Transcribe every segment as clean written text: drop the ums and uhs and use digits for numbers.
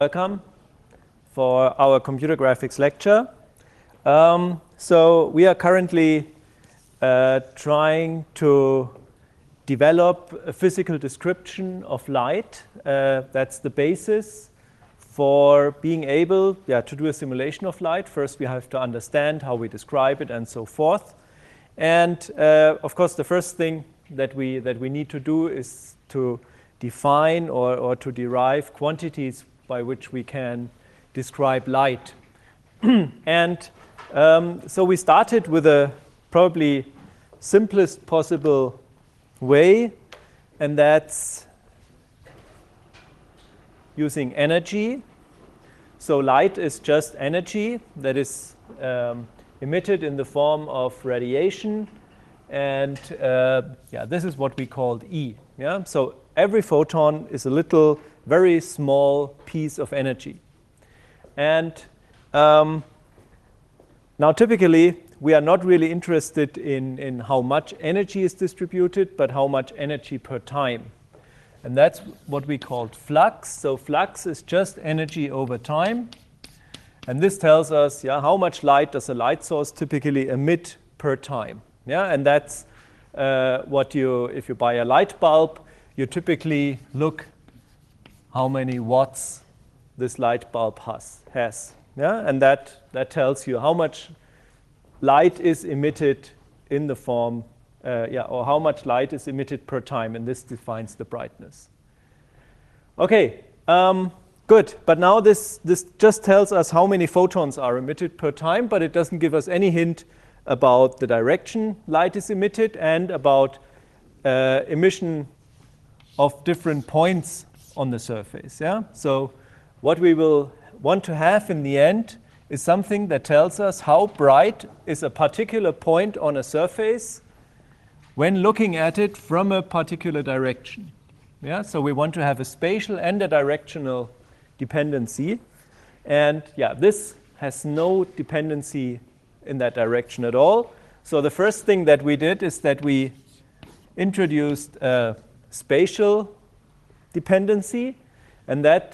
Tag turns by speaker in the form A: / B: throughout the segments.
A: Welcome for our computer graphics lecture. So we are currently trying to develop a physical description of light. That's the basis for being able to do a simulation of light. First, we have to understand how we describe it and so forth. And of course, the first thing that we need to do is to define or to derive quantities by which we can describe light. And so we started with a probably simplest possible way, and that's using energy. So light is just energy that is emitted in the form of radiation, and this is what we called E. So every photon is a little, very small piece of energy. And now typically we are not really interested in how much energy is distributed, but how much energy per time. And that's what we called flux. So flux is just energy over time. And this tells us how much light does a light source typically emit per time. And that's what if you buy a light bulb, you typically look how many watts this light bulb has. And that tells you how much light is emitted in the form, or how much light is emitted per time, and this defines the brightness. Okay, good. But now this just tells us how many photons are emitted per time, but it doesn't give us any hint about the direction light is emitted and about emission of different points on the surface. So what we will want to have in the end is something that tells us how bright is a particular point on a surface when looking at it from a particular direction. So we want to have a spatial and a directional dependency. And this has no dependency in that direction at all. So the first thing that we did is that we introduced a spatial dependency, and that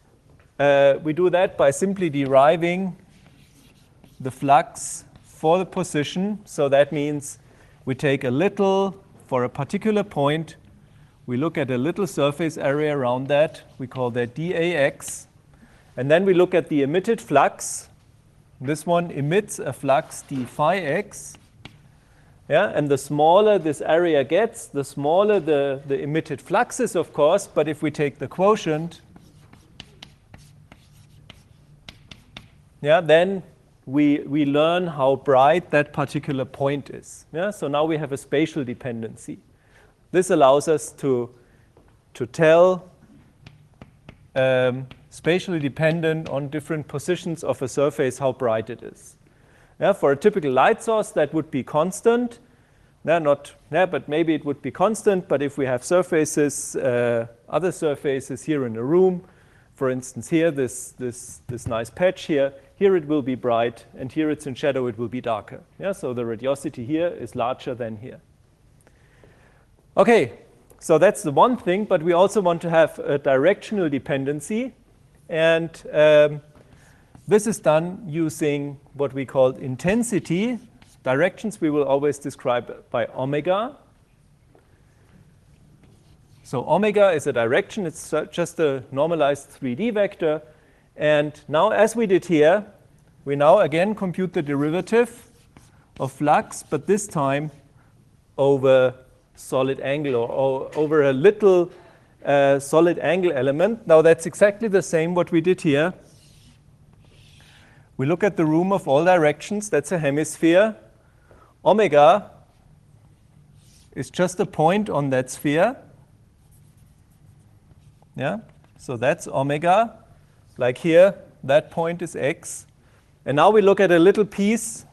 A: we do that by simply deriving the flux for the position. So that means we take a little, for a particular point, we look at a little surface area around that. We call that dAx. And then we look at the emitted flux. This one emits a flux d phi x. And the smaller this area gets, the smaller the emitted flux is, of course. But if we take the quotient, then we learn how bright that particular point is. So now we have a spatial dependency. This allows us to tell spatially dependent on different positions of a surface how bright it is. For a typical light source, that would be constant. But maybe it would be constant. But if we have surfaces, other surfaces here in a room, for instance, here, this nice patch here it will be bright, and here it's in shadow, it will be darker. So the radiosity here is larger than here. Okay, so that's the one thing, but we also want to have a directional dependency. And this is done using what we call intensity. Directions we will always describe by omega. So omega is a direction. It's just a normalized 3D vector. And now, as we did here, we now again compute the derivative of flux, but this time over solid angle, or over a little solid angle element. Now, that's exactly the same what we did here. We look at the room of all directions. That's a hemisphere. Omega is just a point on that sphere. So that's omega. Like here, that point is x. And now we look at a little piece,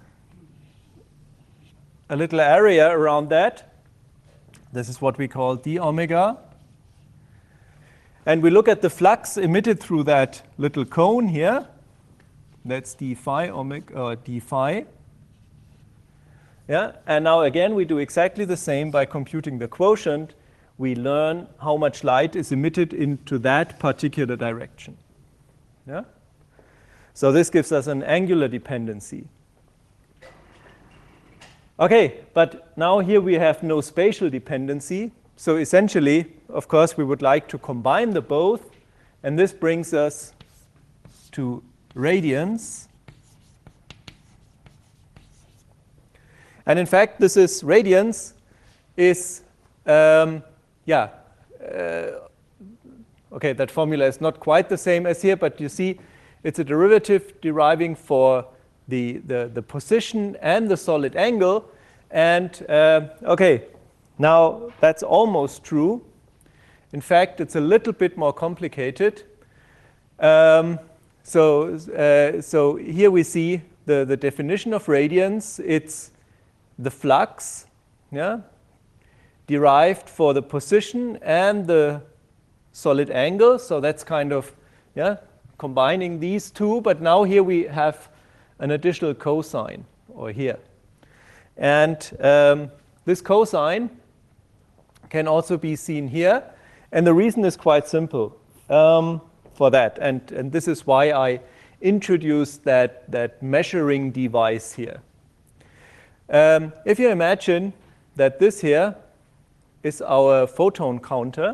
A: a little area around that. This is what we call d omega. And we look at the flux emitted through that little cone here. That's d phi omega, or d phi. And now again, we do exactly the same by computing the quotient. We learn how much light is emitted into that particular direction. Yeah? So this gives us an angular dependency. Okay, but now here we have no spatial dependency. So essentially, of course, we would like to combine the both. And this brings us to radiance. And in fact, this is radiance is, okay, that formula is not quite the same as here, but you see it's a derivative deriving for the position and the solid angle. And okay, now that's almost true. In fact, it's a little bit more complicated. So here we see the definition of radiance. It's the flux, yeah, derived for the position and the solid angle. So that's kind of, yeah, combining these two. But now here we have an additional cosine, or here. And this cosine can also be seen here. And the reason is quite simple for that. And this is why I introduced that measuring device here. If you imagine that this here is our photon counter,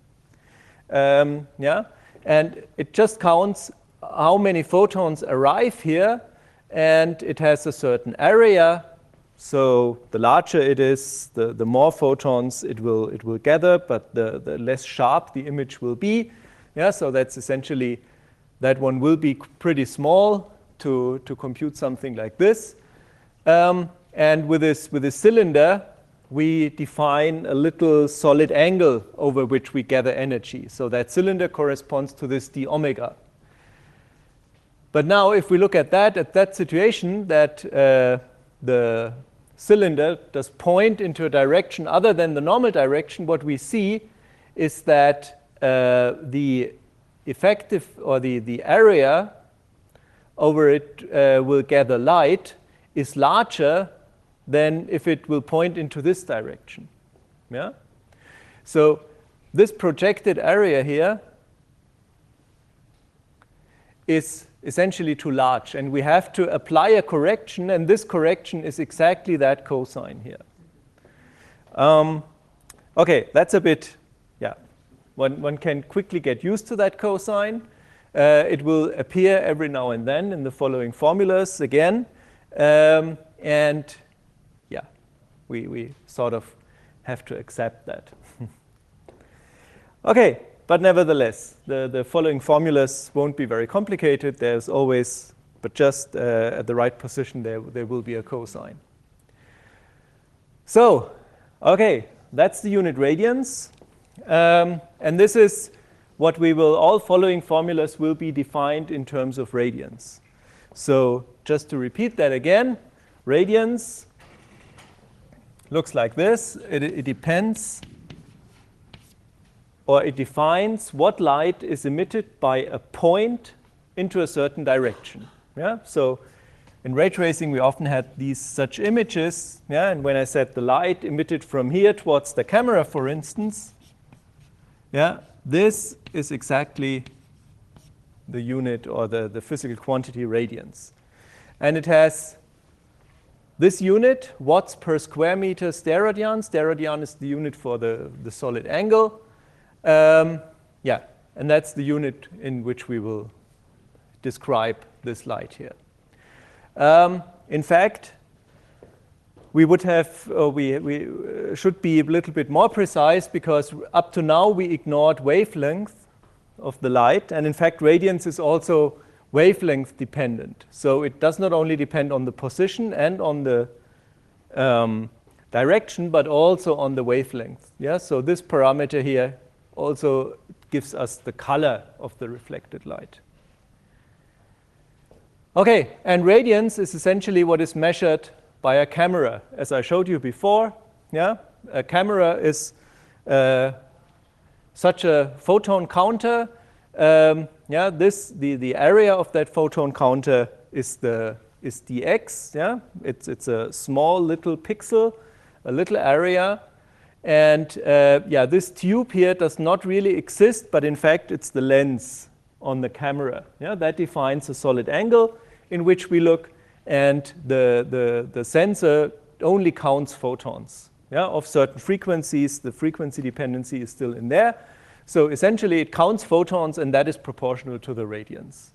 A: yeah, and it just counts how many photons arrive here, and it has a certain area. So the larger it is, the more photons it will gather, but the less sharp the image will be. Yeah, so that's essentially, that one will be pretty small to compute something like this. And with this cylinder, we define a little solid angle over which we gather energy. So that cylinder corresponds to this d omega. But now if we look at that situation, that the cylinder does point into a direction other than the normal direction, what we see is that the effective, or the area over it will gather light is larger than if it will point into this direction. Yeah? So this projected area here is essentially too large, and we have to apply a correction, and this correction is exactly that cosine here. Okay, that's a bit, yeah, one can quickly get used to that cosine. It will appear every now and then in the following formulas again, and yeah, we sort of have to accept that. Okay. But nevertheless, the following formulas won't be very complicated. There's always, but just at the right position, there will be a cosine. So, okay, that's the unit radians. And this is what we will, all following formulas will be defined in terms of radians. So just to repeat that again, radians looks like this. It depends, or it defines what light is emitted by a point into a certain direction. Yeah? So in ray tracing, we often had these such images. Yeah? And when I said the light emitted from here towards the camera, for instance, yeah, this is exactly the unit, or the physical quantity radians. And it has this unit, watts per square meter steradian. Steradian is the unit for the solid angle. Yeah, and that's the unit in which we will describe this light here. In fact, we would have, we should be a little bit more precise, because up to now we ignored wavelength of the light, and in fact radiance is also wavelength dependent. So it does not only depend on the position and on the direction, but also on the wavelength. Yeah, so this parameter here also gives us the color of the reflected light. Okay, and radiance is essentially what is measured by a camera, as I showed you before. Yeah, a camera is such a photon counter. Yeah, the area of that photon counter is dx. Yeah, it's a small little pixel, a little area. And yeah, this tube here does not really exist, but in fact, it's the lens on the camera. Yeah, that defines a solid angle in which we look, and the sensor only counts photons, yeah, of certain frequencies. The frequency dependency is still in there. So essentially, it counts photons, and that is proportional to the radiance.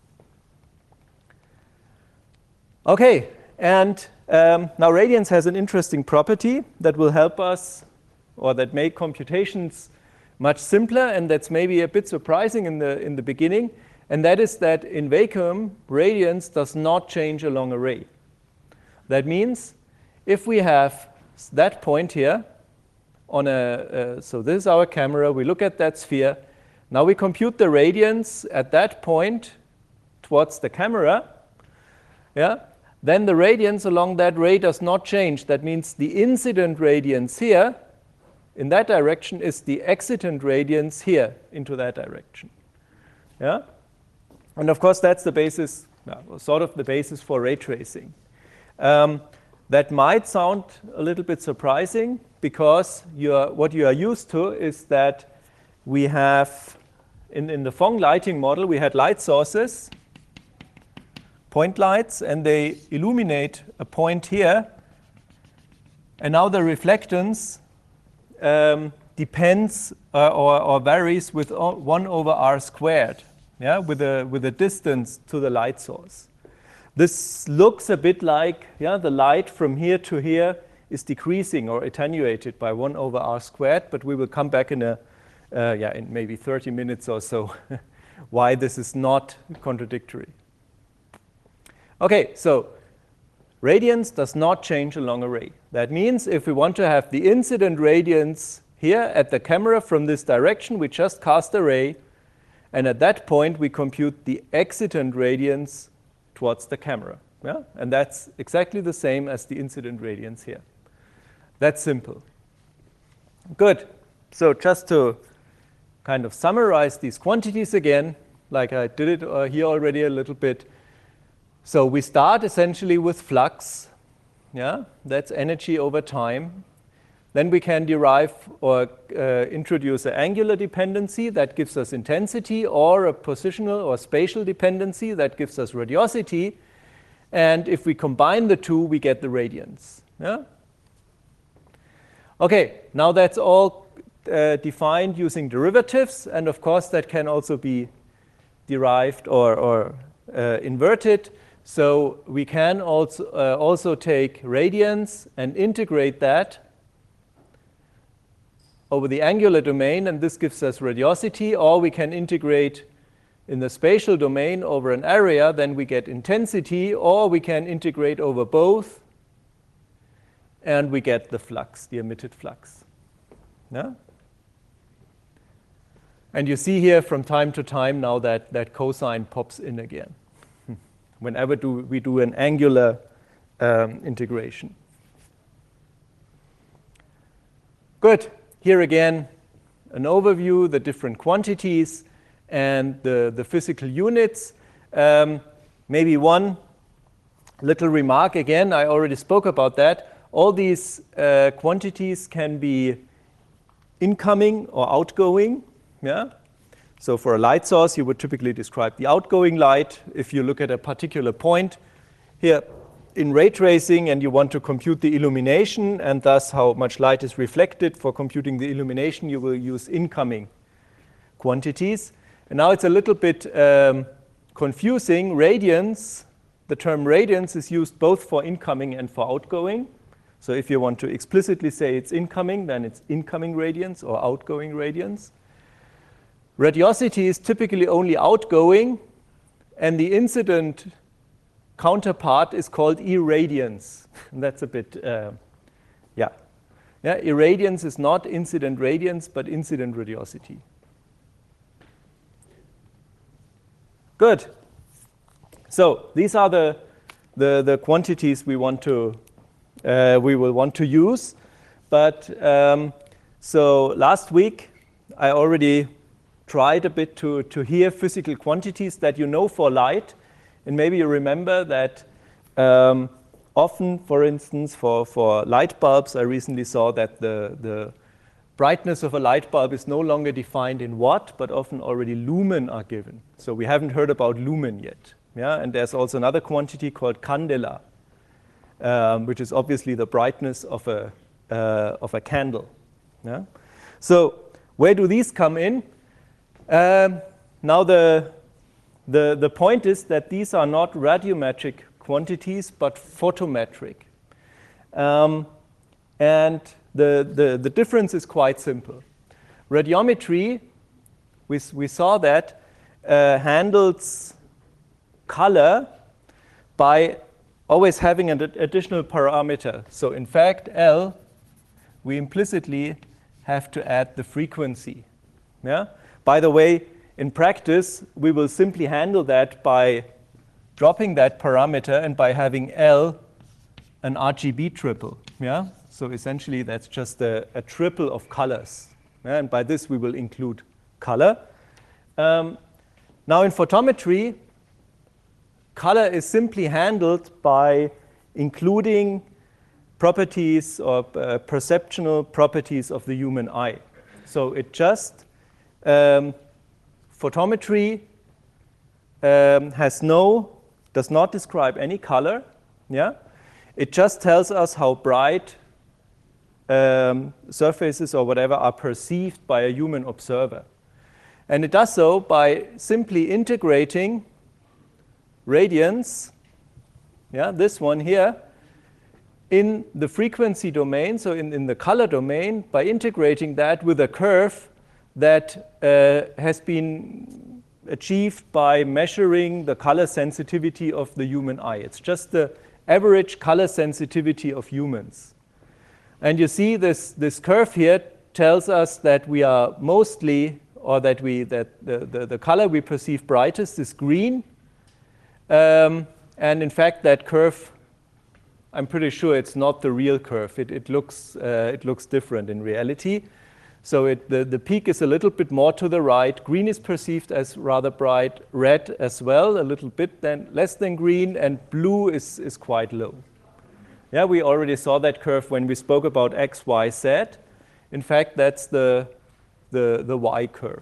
A: Okay, and now radiance has an interesting property that will help us, or that make computations much simpler, and that's maybe a bit surprising in the beginning, and that is that in vacuum, radiance does not change along a ray. That means if we have that point here on so this is our camera, we look at that sphere, now we compute the radiance at that point towards the camera, yeah, then the radiance along that ray does not change. That means the incident radiance here in that direction is the excitant radiance here into that direction. Yeah? And of course, that's the basis, sort of the basis for ray tracing. That might sound a little bit surprising because what you are used to is that we have, in the Phong lighting model, we had light sources, point lights, and they illuminate a point here. And now the reflectance depends or varies with 1 over r squared, yeah, with a distance to the light source. This looks a bit like, yeah, the light from here to here is decreasing or attenuated by 1 over r squared, but we will come back in in maybe 30 minutes or so why this is not contradictory. Okay, so radiance does not change along a ray. That means if we want to have the incident radiance here at the camera from this direction, we just cast a ray, and at that point we compute the excitant radiance towards the camera. Yeah? And that's exactly the same as the incident radiance here. That's simple. Good. So just to kind of summarize these quantities again, like I did it here already a little bit. So we start essentially with flux. Yeah? That's energy over time. Then we can derive or introduce an angular dependency that gives us intensity, or a positional or spatial dependency that gives us radiosity. And if we combine the two, we get the radiance. Yeah? Okay, now that's all defined using derivatives. And of course, that can also be derived or inverted. So we can also take radiance and integrate that over the angular domain, and this gives us radiosity, or we can integrate in the spatial domain over an area, then we get intensity, or we can integrate over both, and we get the flux, the emitted flux. Yeah? And you see here from time to time now that cosine pops in again whenever we do an angular integration. Good. Here again, an overview, the different quantities, and the physical units. Maybe one little remark again, I already spoke about that. All these quantities can be incoming or outgoing. Yeah? So for a light source, you would typically describe the outgoing light. If you look at a particular point here in ray tracing and you want to compute the illumination and thus how much light is reflected for computing the illumination, you will use incoming quantities. And now it's a little bit confusing. Radiance, the term radiance is used both for incoming and for outgoing. So if you want to explicitly say it's incoming, then it's incoming radiance or outgoing radiance. Radiosity is typically only outgoing, and the incident counterpart is called irradiance. And that's a bit, irradiance is not incident radiance, but incident radiosity. Good. So these are the quantities we will want to use. But so last week I already tried a bit to hear physical quantities that you know for light. And maybe you remember that often, for instance, for light bulbs, I recently saw that the brightness of a light bulb is no longer defined in watt, but often already lumen are given. So we haven't heard about lumen yet. Yeah? And there's also another quantity called candela, which is obviously the brightness of a candle. Yeah? So where do these come in? Now the point is that these are not radiometric quantities, but photometric. And the difference is quite simple. Radiometry, we saw that, handles color by always having an additional parameter. So in fact, L, we implicitly have to add the frequency. Yeah? By the way, in practice, we will simply handle that by dropping that parameter and by having L an RGB triple. Yeah? So essentially, that's just a triple of colors. Yeah? And by this, we will include color. Now, in photometry, color is simply handled by including properties or perceptual properties of the human eye. So it just, photometry does not describe any color. Yeah? It just tells us how bright surfaces or whatever are perceived by a human observer. And it does so by simply integrating radiance, yeah, this one here, in the frequency domain, so in the color domain, by integrating that with a curve that has been achieved by measuring the color sensitivity of the human eye. It's just the average color sensitivity of humans. And you see this curve here tells us that we are mostly, or that the color we perceive brightest is green. And in fact, that curve, I'm pretty sure it's not the real curve. It looks different in reality. So the peak is a little bit more to the right. Green is perceived as rather bright. Red as well, a little bit less than green. And blue is quite low. Yeah, we already saw that curve when we spoke about X, Y, Z. In fact, that's the Y curve.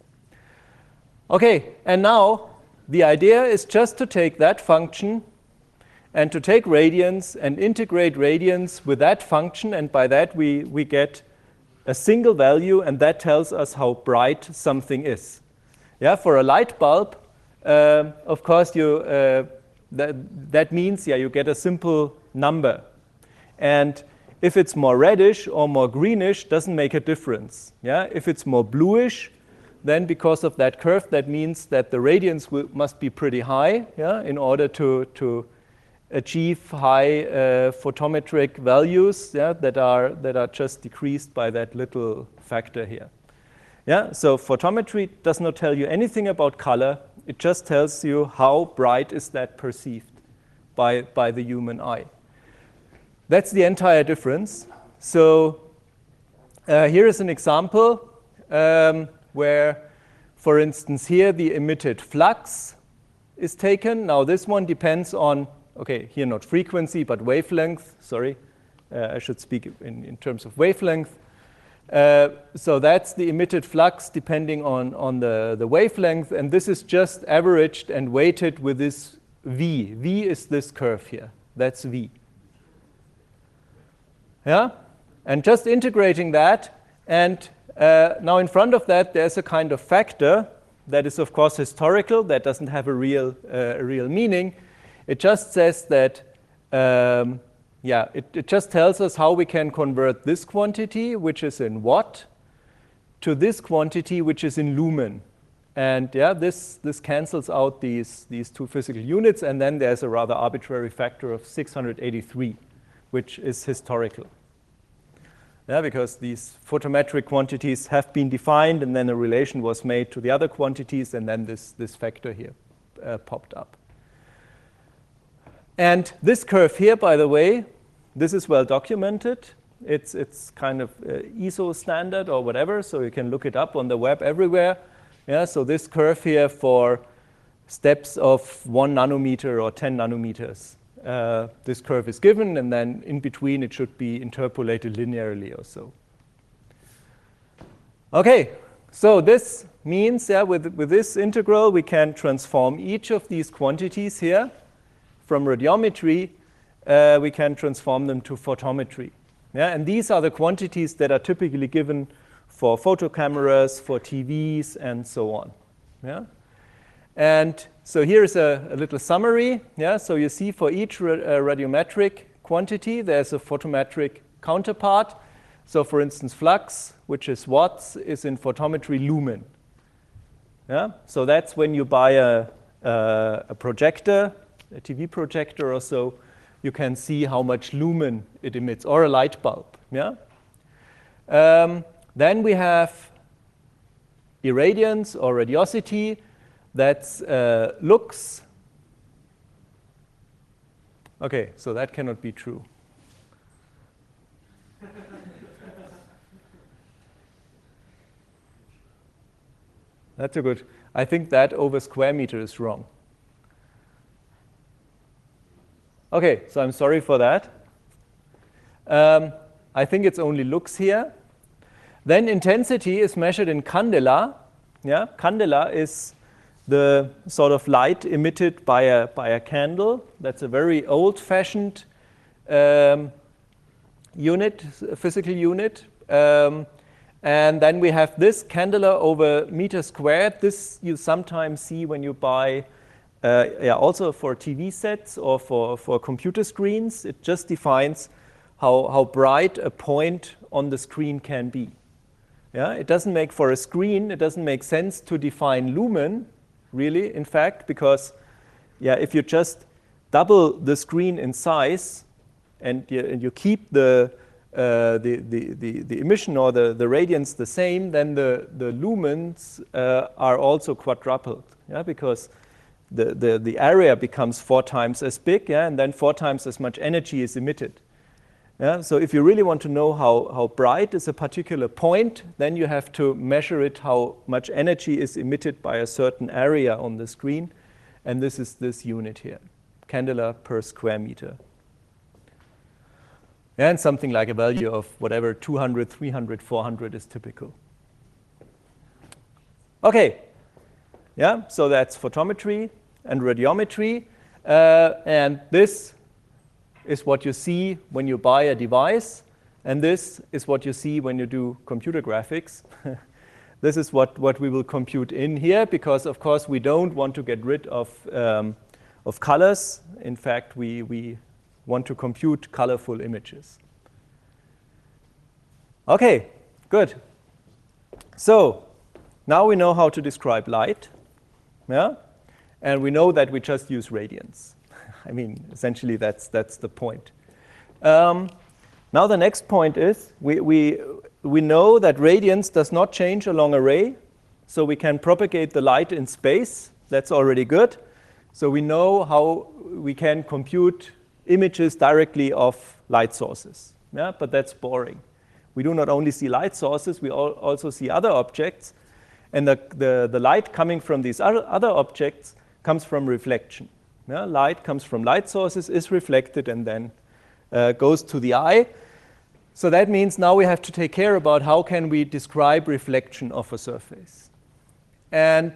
A: OK, and now the idea is just to take that function and to take radiance and integrate radiance with that function. And by that, we get a single value, and that tells us how bright something is. Yeah, for a light bulb, of course, that means you get a simple number. And if it's more reddish or more greenish, doesn't make a difference. Yeah? If it's more bluish, then because of that curve, that means that the radiance must be pretty high, yeah, in order to achieve high photometric values, yeah, that are just decreased by that little factor here. Yeah? So photometry does not tell you anything about color. It just tells you how bright is that perceived by the human eye. That's the entire difference. So here is an example where, for instance, here the emitted flux is taken. Now this one depends on, okay, here not frequency, but wavelength. Sorry, I should speak in terms of wavelength. So that's the emitted flux depending on the wavelength. And this is just averaged and weighted with this V. V is this curve here. That's V. Yeah? And just integrating that. And now in front of that, there's a kind of factor that is, of course, historical. That doesn't have a real meaning. It just says that, it just tells us how we can convert this quantity, which is in watt, to this quantity, which is in lumen. And yeah, this cancels out these two physical units. And then there's a rather arbitrary factor of 683, which is historical. Yeah, because these photometric quantities have been defined, and then a relation was made to the other quantities, and then this factor here popped up. And this curve here, by the way, this is well documented. It's kind of ISO standard or whatever, so you can look it up on the web everywhere. Yeah, so this curve here for steps of 1 nanometer or 10 nanometers. This curve is given, and then in between it should be interpolated linearly or so. Okay, so this means with this integral we can transform each of these quantities here from radiometry, we can transform them to photometry. Yeah, and these are the quantities that are typically given for photo cameras, for TVs, and so on. Yeah? And so here's a little summary. Yeah? So you see for each radiometric quantity, there's a photometric counterpart. So for instance, flux, which is watts, is in photometry lumen. Yeah? So that's when you buy a projector, a TV projector or so, you can see how much lumen it emits, or a light bulb. Yeah? Then we have irradiance or radiosity. That's lux. Okay, so that cannot be true. That's a good. I think that over square meter is wrong. Okay, so I'm sorry for that. I think it's only lux here. Then intensity is measured in candela. Yeah, candela is the sort of light emitted by a candle. That's a very old-fashioned unit, physical unit. And then we have this candela over meter squared. This you sometimes see when you buy, also for TV sets or for computer screens. It just defines how bright a point on the screen can be. Yeah, it doesn't make for a screen, it doesn't make sense to define lumen, really, in fact, because if you just double the screen in size and you keep the emission or the radiance the same, then the lumens are also quadrupled, because the area becomes 4 times as big, and then 4 times as much energy is emitted. Yeah, so if you really want to know how bright is a particular point, then you have to measure it, how much energy is emitted by a certain area on the screen. And this is this unit here, candela per square meter. And something like a value of whatever, 200, 300, 400 is typical. Okay, yeah, so that's photometry and radiometry. And this is what you see when you buy a device, and this is what you see when you do computer graphics. This is what we will compute in here, because of course we don't want to get rid of colors. In fact, we want to compute colorful images. Okay, good. So now we know how to describe light, yeah? And we know that we just use radiance. I mean, essentially, that's the point. Now the next point is we know that radiance does not change along a ray, so we can propagate the light in space. That's already good. So we know how we can compute images directly of light sources. Yeah, but that's boring. We do not only see light sources, we also see other objects, and the light coming from these other objects comes from reflection. Yeah, light comes from light sources, is reflected, and then goes to the eye. So that means now we have to take care about how can we describe reflection of a surface. And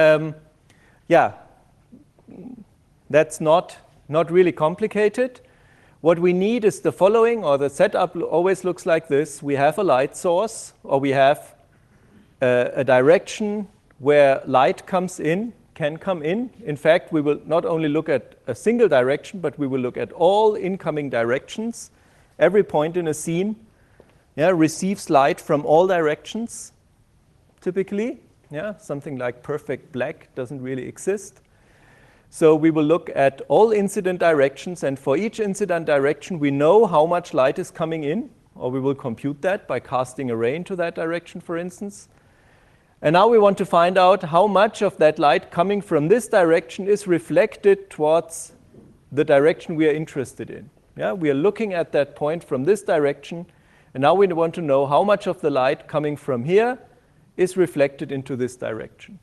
A: that's not really complicated. What we need is the following, or the setup always looks like this. We have a light source, or we have a direction where light comes in, can come in. In fact, we will not only look at a single direction, but we will look at all incoming directions. Every point in a scene receives light from all directions, typically. Yeah, something like perfect black doesn't really exist. So we will look at all incident directions, and for each incident direction, we know how much light is coming in, or we will compute that by casting a ray into that direction, for instance. And now we want to find out how much of that light coming from this direction is reflected towards the direction we are interested in. Yeah, we are looking at that point from this direction, and now we want to know how much of the light coming from here is reflected into this direction.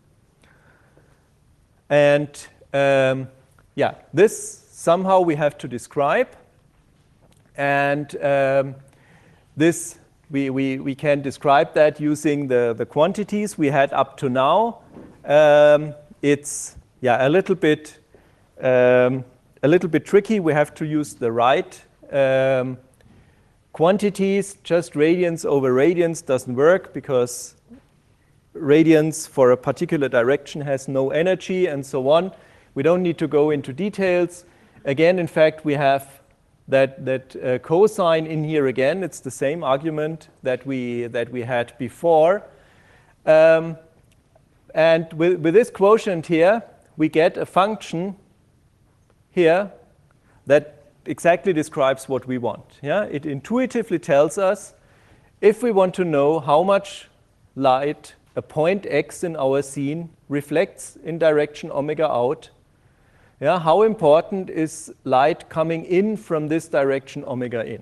A: And this somehow we have to describe. And this we can describe that using the quantities we had up to now. It's a little bit tricky. We have to use the right quantities. Just radians over radians doesn't work because radians for a particular direction has no energy and so on. We don't need to go into details. Again, in fact, we have that cosine in here again. It's the same argument that we had before. And with this quotient here, we get a function here that exactly describes what we want. Yeah? It intuitively tells us if we want to know how much light a point x in our scene reflects in direction omega out, yeah, how important is light coming in from this direction omega in?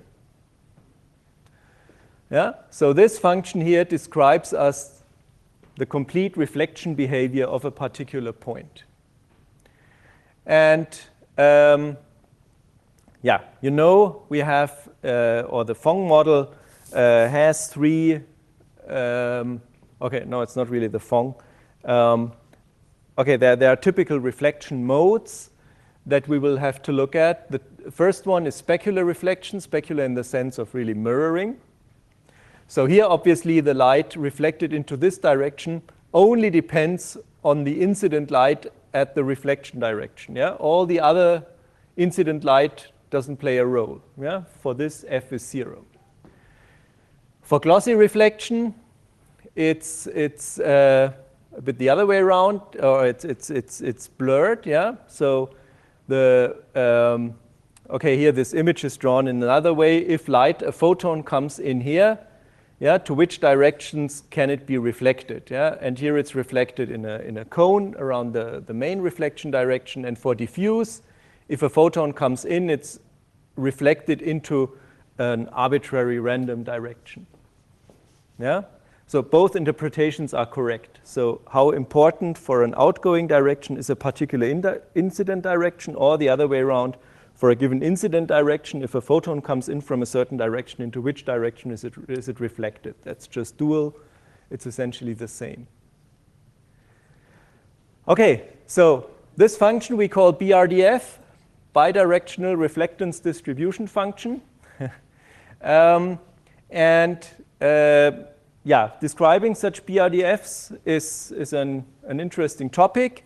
A: Yeah? So this function here describes us the complete reflection behavior of a particular point. And you know we have, or the Phong model has three, okay, no, it's not really the Phong. Okay, there are typical reflection modes that we will have to look at. The first one is specular reflection, specular in the sense of really mirroring. So here, obviously, the light reflected into this direction only depends on the incident light at the reflection direction. Yeah? All the other incident light doesn't play a role. Yeah? For this, f is 0. For glossy reflection, it's a bit the other way around, or it's blurred. Yeah. So the okay, here this image is drawn in another way. If light, a photon comes in here, yeah, to which directions can it be reflected? Yeah, and here it's reflected in a cone around the main reflection direction. And for diffuse, if a photon comes in, it's reflected into an arbitrary random direction. Yeah. So both interpretations are correct. So how important for an outgoing direction is a particular incident direction, or the other way around, for a given incident direction, if a photon comes in from a certain direction, into which direction is it reflected? That's just dual. It's essentially the same. Okay, so this function we call BRDF, bidirectional reflectance distribution function. Describing such BRDFs is an interesting topic.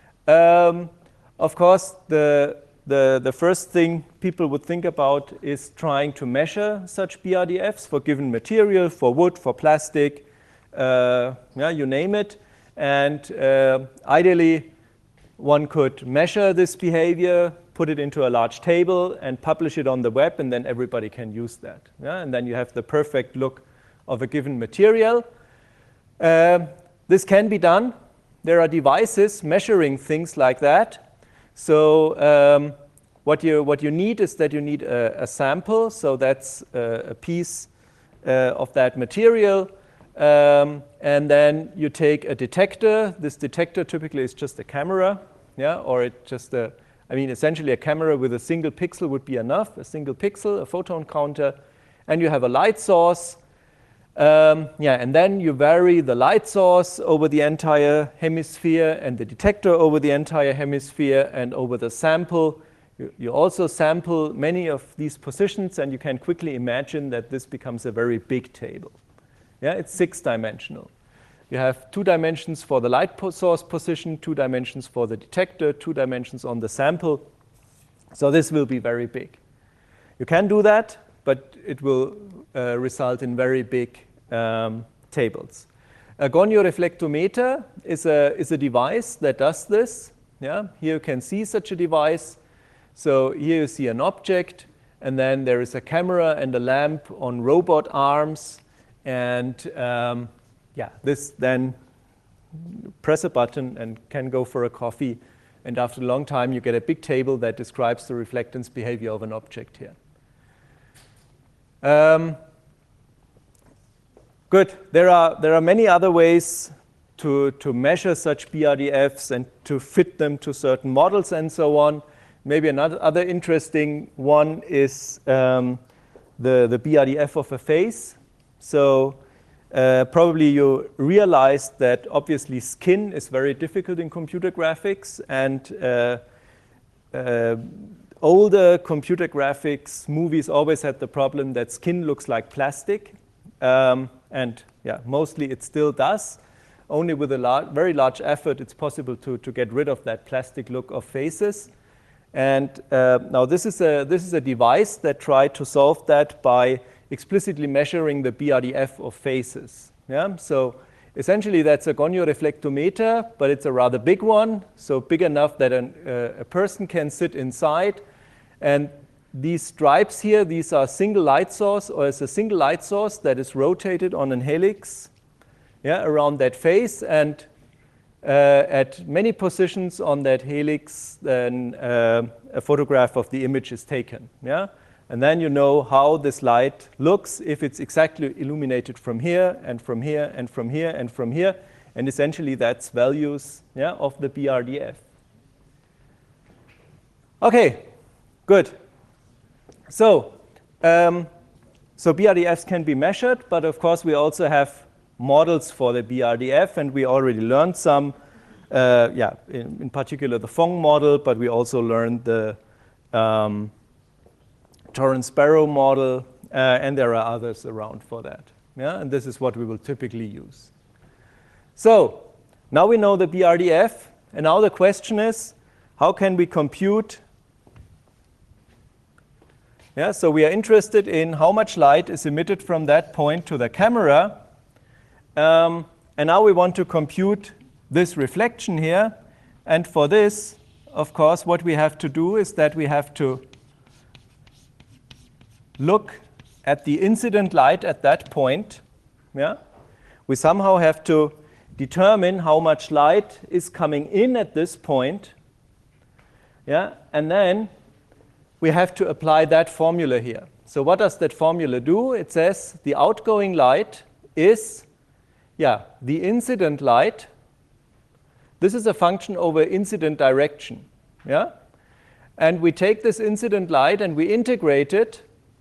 A: Of course, the first thing people would think about is trying to measure such BRDFs for given material, for wood, for plastic, you name it. And ideally, one could measure this behavior, put it into a large table, and publish it on the web, and then everybody can use that. Yeah? And then you have the perfect look of a given material. This can be done. There are devices measuring things like that. So what you need is that you need a sample. So that's a piece of that material. And then you take a detector. This detector typically is just a camera, yeah, or essentially a camera with a single pixel would be enough. A single pixel, a photon counter, and you have a light source. And then you vary the light source over the entire hemisphere and the detector over the entire hemisphere, and over the sample. You also sample many of these positions, and you can quickly imagine that this becomes a very big table. Yeah, it's 6-dimensional. You have 2 dimensions for the light source position, 2 dimensions for the detector, 2 dimensions on the sample. So this will be very big. You can do that, but it will result in very big tables. A gonioreflectometer is a device that does this. Yeah? Here you can see such a device. So here you see an object, and then there is a camera and a lamp on robot arms. And this then press a button and can go for a coffee. And after a long time, you get a big table that describes the reflectance behavior of an object here. Good. There are many other ways to measure such BRDFs and to fit them to certain models and so on. Maybe another interesting one is the BRDF of a phase. So probably you realized that obviously skin is very difficult in computer graphics, and older computer graphics movies always had the problem that skin looks like plastic. And yeah, mostly it still does. Only with a very large effort, it's possible to get rid of that plastic look of faces. And now this is a device that tried to solve that by explicitly measuring the BRDF of faces. Yeah? So essentially that's a gonio-reflectometer, but it's a rather big one, so big enough that a person can sit inside. And these stripes here, these are single light source, or it's a single light source that is rotated on an helix, yeah, around that face, and at many positions on that helix, then a photograph of the image is taken. Yeah? And then you know how this light looks if it's exactly illuminated from here, and from here, and from here, and from here. And essentially that's values, yeah, of the BRDF. Okay, good. So BRDFs can be measured, but of course we also have models for the BRDF, and we already learned some, in particular the Phong model, but we also learned the Torrance-Barrow model, and there are others around for that. Yeah? And this is what we will typically use. So now we know the BRDF, and now the question is, how can we compute? Yeah, so we are interested in how much light is emitted from that point to the camera. And now we want to compute this reflection here. And for this, of course, what we have to do is that we have to look at the incident light at that point. Yeah? We somehow have to determine how much light is coming in at this point. Yeah? And then we have to apply that formula here. So what does that formula do? It says the outgoing light is, the incident light. This is a function over incident direction. Yeah? And we take this incident light and we integrate it.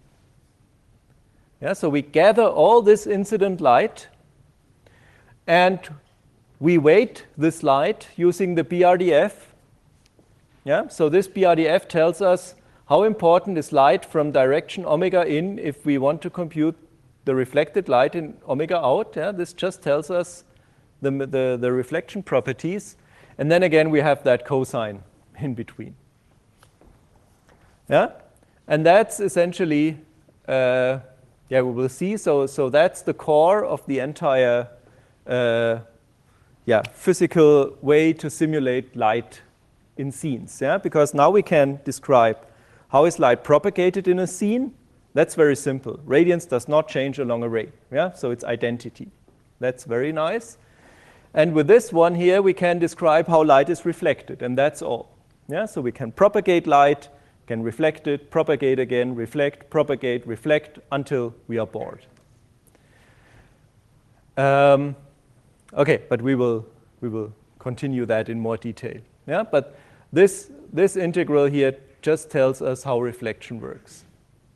A: Yeah? So we gather all this incident light and we weight this light using the BRDF. Yeah? So this BRDF tells us how important is light from direction omega in if we want to compute the reflected light in omega out. Yeah? This just tells us the reflection properties. And then again, we have that cosine in between. Yeah? And that's essentially, we will see. So that's the core of the entire physical way to simulate light in scenes. Yeah? Because now we can describe how is light propagated in a scene. That's very simple. Radiance does not change along a ray. Yeah? So it's identity. That's very nice. And with this one here, we can describe how light is reflected, and that's all. Yeah? So we can propagate light, can reflect it, propagate again, reflect, propagate, reflect, until we are bored. Okay, but we will continue that in more detail. Yeah? But this integral here just tells us how reflection works.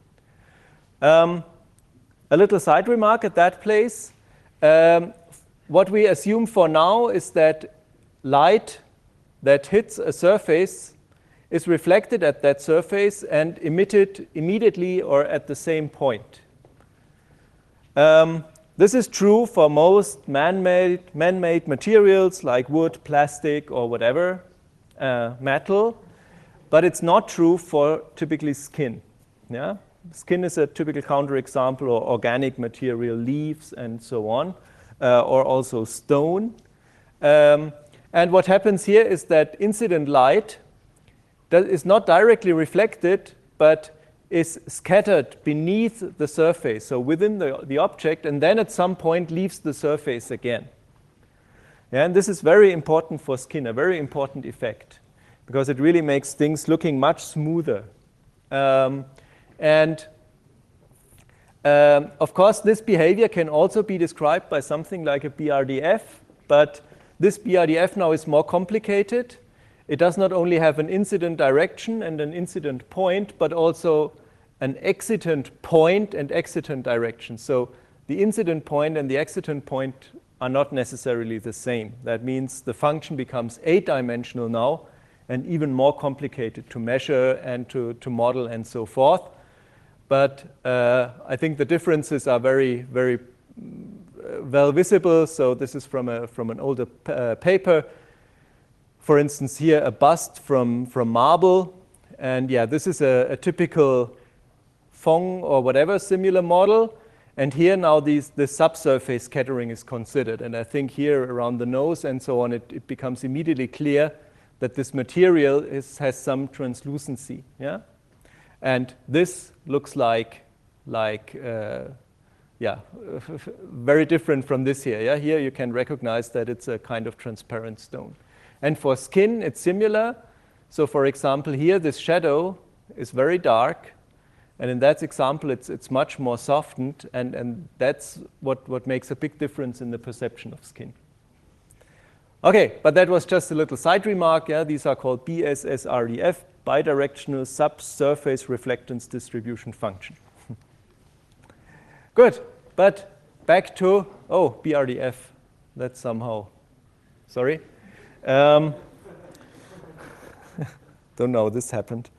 A: A little side remark at that place. What we assume for now is that light that hits a surface is reflected at that surface and emitted immediately or at the same point. This is true for most man-made materials like wood, plastic, or whatever, metal. But it's not true for typically skin. Yeah? Skin is a typical counterexample, or organic material, leaves, and so on, or also stone. And what happens here is that incident light is not directly reflected, but is scattered beneath the surface, so within the object, and then at some point leaves the surface again. Yeah? And this is very important for skin, a very important effect, because it really makes things looking much smoother. Of course, this behavior can also be described by something like a BRDF, but this BRDF now is more complicated. It does not only have an incident direction and an incident point, but also an excitant point and excitant direction. So the incident point and the excitant point are not necessarily the same. That means the function becomes 8-dimensional now and even more complicated to measure and to model and so forth. But I think the differences are very, very well visible. So this is from an older paper. For instance, here a bust from marble. And yeah, this is a typical Phong or whatever similar model. And here now the subsurface scattering is considered. And I think here around the nose and so on, it becomes immediately clear that this material has some translucency. Yeah? And this looks like very different from this here. Yeah? Here you can recognize that it's a kind of transparent stone. And for skin, it's similar. So for example, here this shadow is very dark. And in that example, it's much more softened. And that's what makes a big difference in the perception of skin. Okay, but that was just a little side remark. Yeah? These are called BSSRDF, bidirectional subsurface reflectance distribution function. Good, but back to, BRDF. That's somehow, sorry. Don't know, this happened.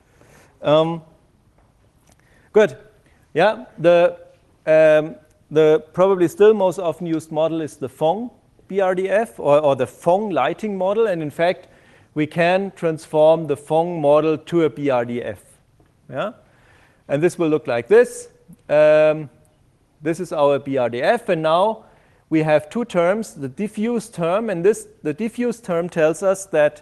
A: Good, yeah, the probably still most often used model is the Phong BRDF or the Phong lighting model. And in fact, we can transform the Phong model to a BRDF. Yeah? And this will look like this. This is our BRDF. And now we have two terms, the diffuse term. And the diffuse term tells us that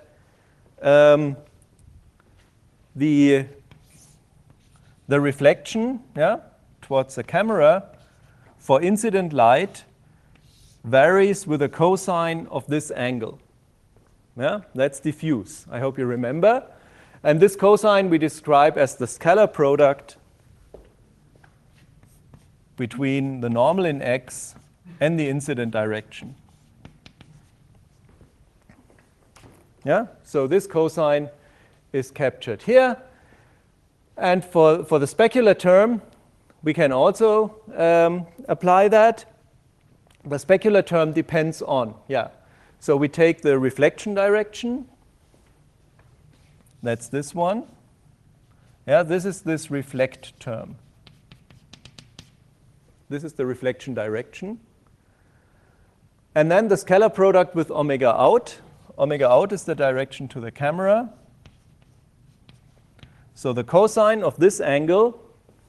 A: the reflection towards the camera for incident light varies with the cosine of this angle. Yeah, that's diffuse. I hope you remember. And this cosine we describe as the scalar product between the normal in x and the incident direction. Yeah, so this cosine is captured here. And for the specular term, we can also apply that. The specular term depends on, so we take the reflection direction. That's this one. Yeah, this is this reflect term. This is the reflection direction. And then the scalar product with omega out. Omega out is the direction to the camera. So the cosine of this angle.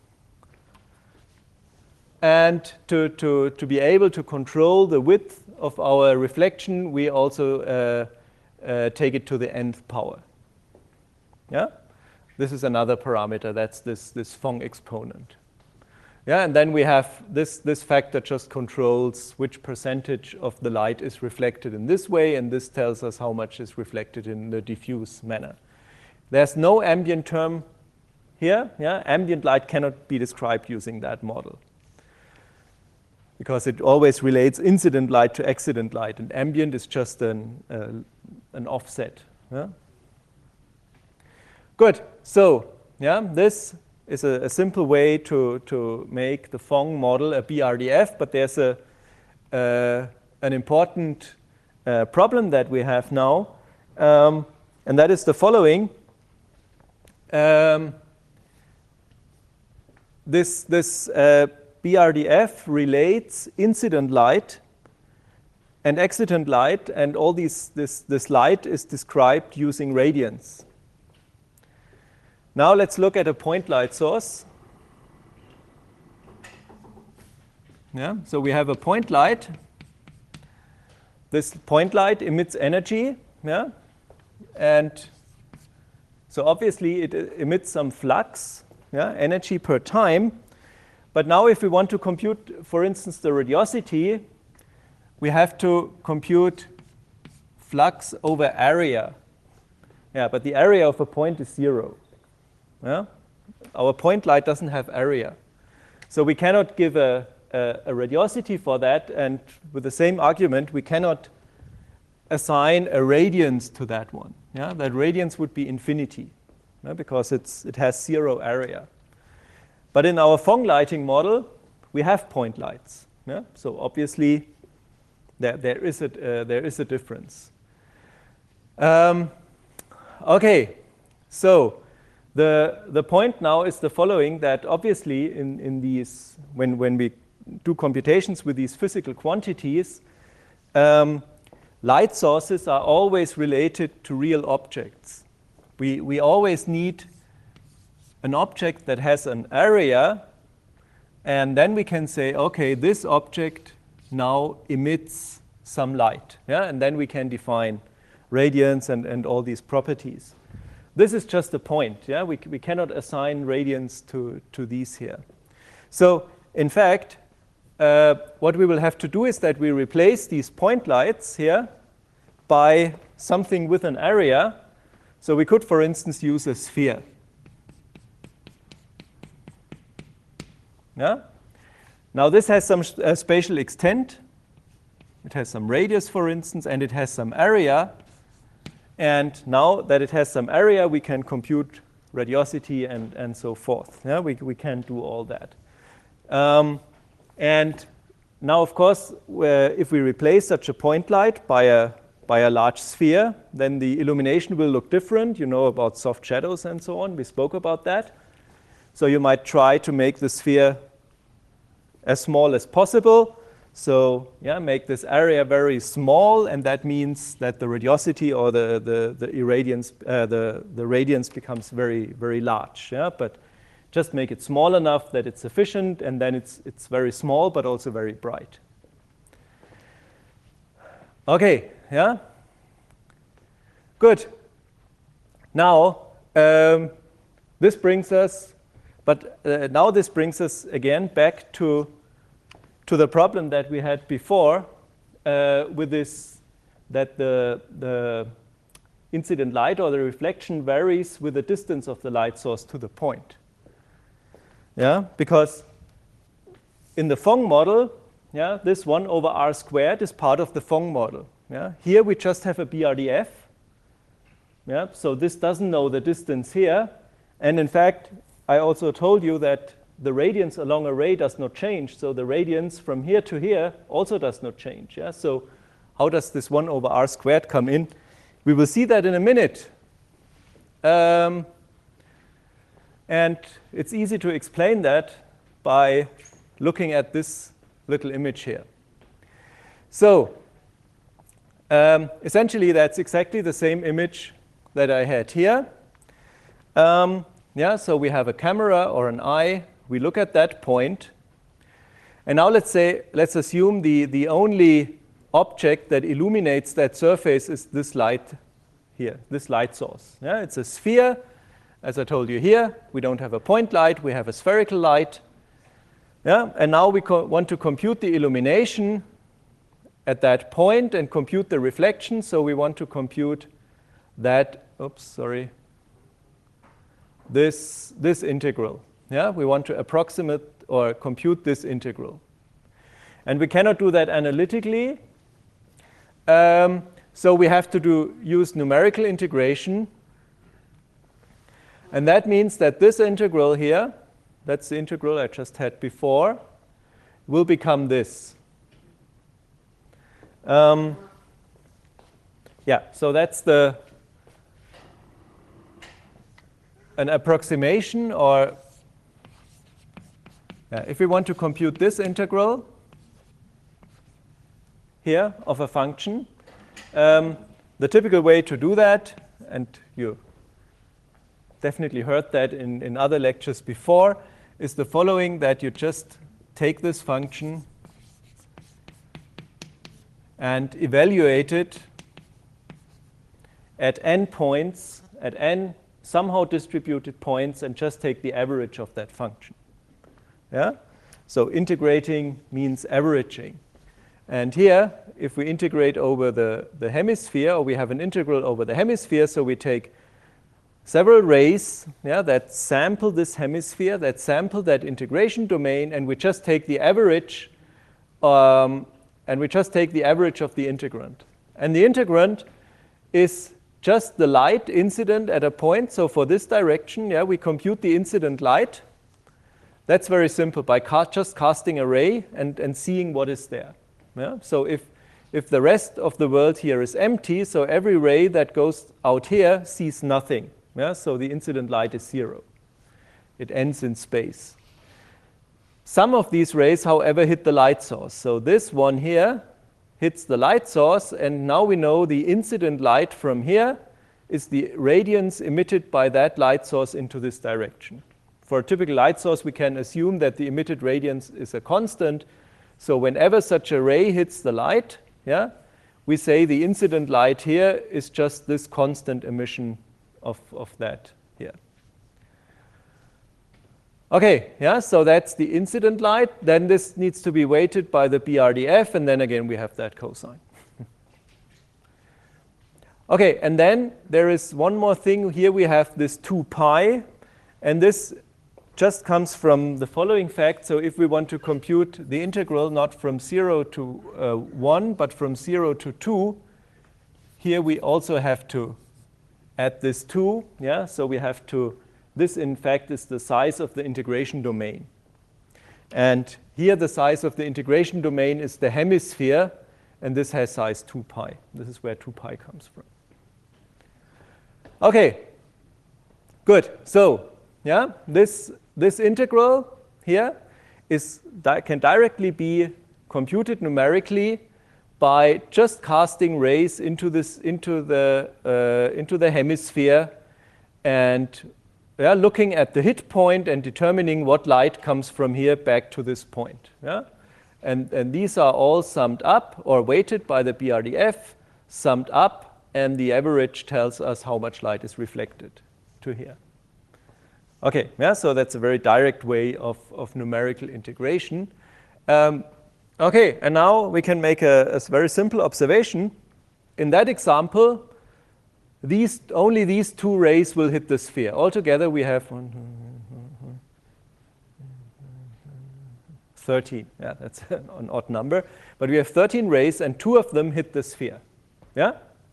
A: And to be able to control the width of our reflection, we also take it to the nth power. Yeah? This is another parameter. That's this Phong exponent. Yeah, and then we have this factor just controls which percentage of the light is reflected in this way, and this tells us how much is reflected in the diffuse manner. There's no ambient term here. Yeah? Ambient light cannot be described using that model, because it always relates incident light to excident light, and ambient is just an offset. Yeah? Good. So, this is a simple way to make the Phong model a BRDF, but there's an important problem that we have now, and that is the following. This BRDF relates incident light and excitant light, and all this light is described using radians. Now let's look at a point light source. Yeah, so we have a point light. This point light emits energy, and so obviously it emits some flux, energy per time. But now if we want to compute, for instance, the radiosity, we have to compute flux over area. Yeah, but the area of a point is 0. Yeah? Our point light doesn't have area. So we cannot give a radiosity for that, and with the same argument, we cannot assign a radiance to that one. Yeah? That radiance would be infinity, because it has 0 area. But in our Phong lighting model, we have point lights. Yeah? So obviously, there is a difference. Okay, so the point now is the following, that obviously in these, when we do computations with these physical quantities, light sources are always related to real objects. We always need an object that has an area, and then we can say, okay, this object now emits some light. Yeah? And then we can define radiance and all these properties. This is just a point. Yeah? We cannot assign radiance to these here. So in fact, what we will have to do is that we replace these point lights here by something with an area. So we could, for instance, use a sphere. Yeah? Now this has some spatial extent. It has some radius, for instance, and it has some area. And now that it has some area, we can compute radiosity and so forth. Yeah? We can do all that. And now, of course, if we replace such a point light by a large sphere, then the illumination will look different. You know about soft shadows and so on. We spoke about that. So you might try to make the sphere as small as possible. So yeah, make this area very small, and that means that the radiosity or the irradiance, the radiance becomes very, very large. Yeah? But just make it small enough that it's sufficient, and then it's very small but also very bright. Okay, yeah? Good. Now, this brings us, now this brings us again back to the problem that we had before with this, that the incident light or the reflection varies with the distance of the light source to the point. Yeah, because in the Phong model, yeah, this 1 over r squared is part of the Phong model. Yeah? Here we just have a BRDF. Yeah? So this doesn't know the distance here. And in fact, I also told you that the radiance along a ray does not change. So the radiance from here to here also does not change. Yeah? So how does this 1 over r squared come in? We will see that in a minute. And it's easy to explain that by looking at this little image here. So essentially, that's exactly the same image that I had here. Yeah, so we have a camera or an eye. We look at that point. And now let's assume the only object that illuminates that surface is this light here, this light source. Yeah, it's a sphere. As I told you here, we don't have a point light, we have a spherical light. Yeah? And now we want to compute the illumination at that point and compute the reflection. So we want to compute that, this integral. Yeah? We want to approximate or compute this integral. And we cannot do that analytically. So we have to use numerical integration. And that means that this integral here, that's the integral I just had before, will become this. Yeah, so that's an approximation, or if we want to compute this integral here of a function, the typical way to do that, and you definitely heard that in other lectures before, is the following, that you just take this function and evaluate it at n points, at n somehow distributed points, and just take the average of that function. Yeah? So integrating means averaging. And here, if we integrate over the hemisphere, or we have an integral over the hemisphere, so we take several rays, yeah, that sample this hemisphere, that sample that integration domain, and we just take the average, of the integrand. And the integrand is just the light incident at a point. So for this direction, yeah, we compute the incident light. That's very simple, by just casting a ray and seeing what is there. Yeah? So if the rest of the world here is empty, so every ray that goes out here sees nothing. Yeah? So the incident light is 0. It ends in space. Some of these rays, however, hit the light source. So this one here hits the light source, and now we know the incident light from here is the radiance emitted by that light source into this direction. For a typical light source, we can assume that the emitted radiance is a constant. So whenever such a ray hits the light, yeah, we say the incident light here is just this constant emission of that here. Okay, yeah, so that's the incident light. Then this needs to be weighted by the BRDF, and then again we have that cosine. Okay, and then there is one more thing. Here we have this 2 pi, and this just comes from the following fact. So if we want to compute the integral not from 0 to 1, but from 0 to 2, here we also have to add this 2. Yeah? So we have to, this in fact is the size of the integration domain. And here the size of the integration domain is the hemisphere, and this has size 2 pi. This is where 2 pi comes from. Okay, good. So yeah, this integral here can directly be computed numerically by just casting rays into the hemisphere and looking at the hit point and determining what light comes from here back to this point. Yeah? And these are all summed up or weighted by the BRDF, summed up, and the average tells us how much light is reflected to here. Okay, yeah, so that's a very direct way of numerical integration. Okay, and now we can make a very simple observation. In that example, only these 2 rays will hit the sphere. Altogether, we have 13. Yeah, that's an odd number. But we have 13 rays, and 2 of them hit the sphere. Yeah?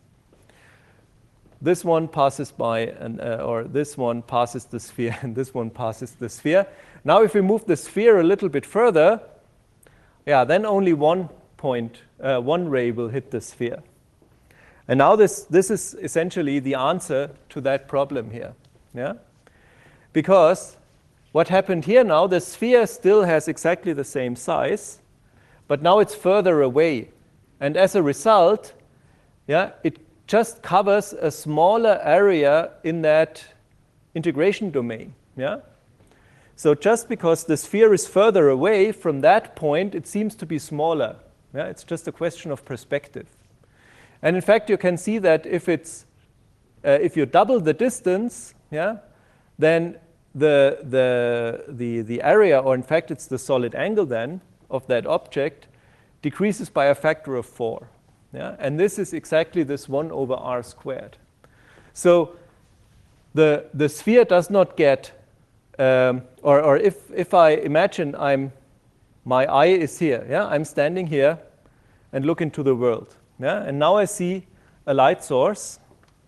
A: This one passes by, or this one passes the sphere, and this one passes the sphere. Now, if we move the sphere a little bit further, yeah, then only one ray will hit the sphere. And now this is essentially the answer to that problem here. Yeah? Because what happened here now, the sphere still has exactly the same size, but now it's further away. And as a result, yeah, it just covers a smaller area in that integration domain. Yeah? So just because the sphere is further away from that point, it seems to be smaller. Yeah? It's just a question of perspective. And in fact, you can see that if you double the distance, yeah, then the area, or in fact it's the solid angle then of that object, decreases by a factor of 4. Yeah? And this is exactly this 1 over r squared. So the sphere does not get, or if I imagine my eye is here, yeah? I'm standing here and look into the world. Yeah? And now I see a light source.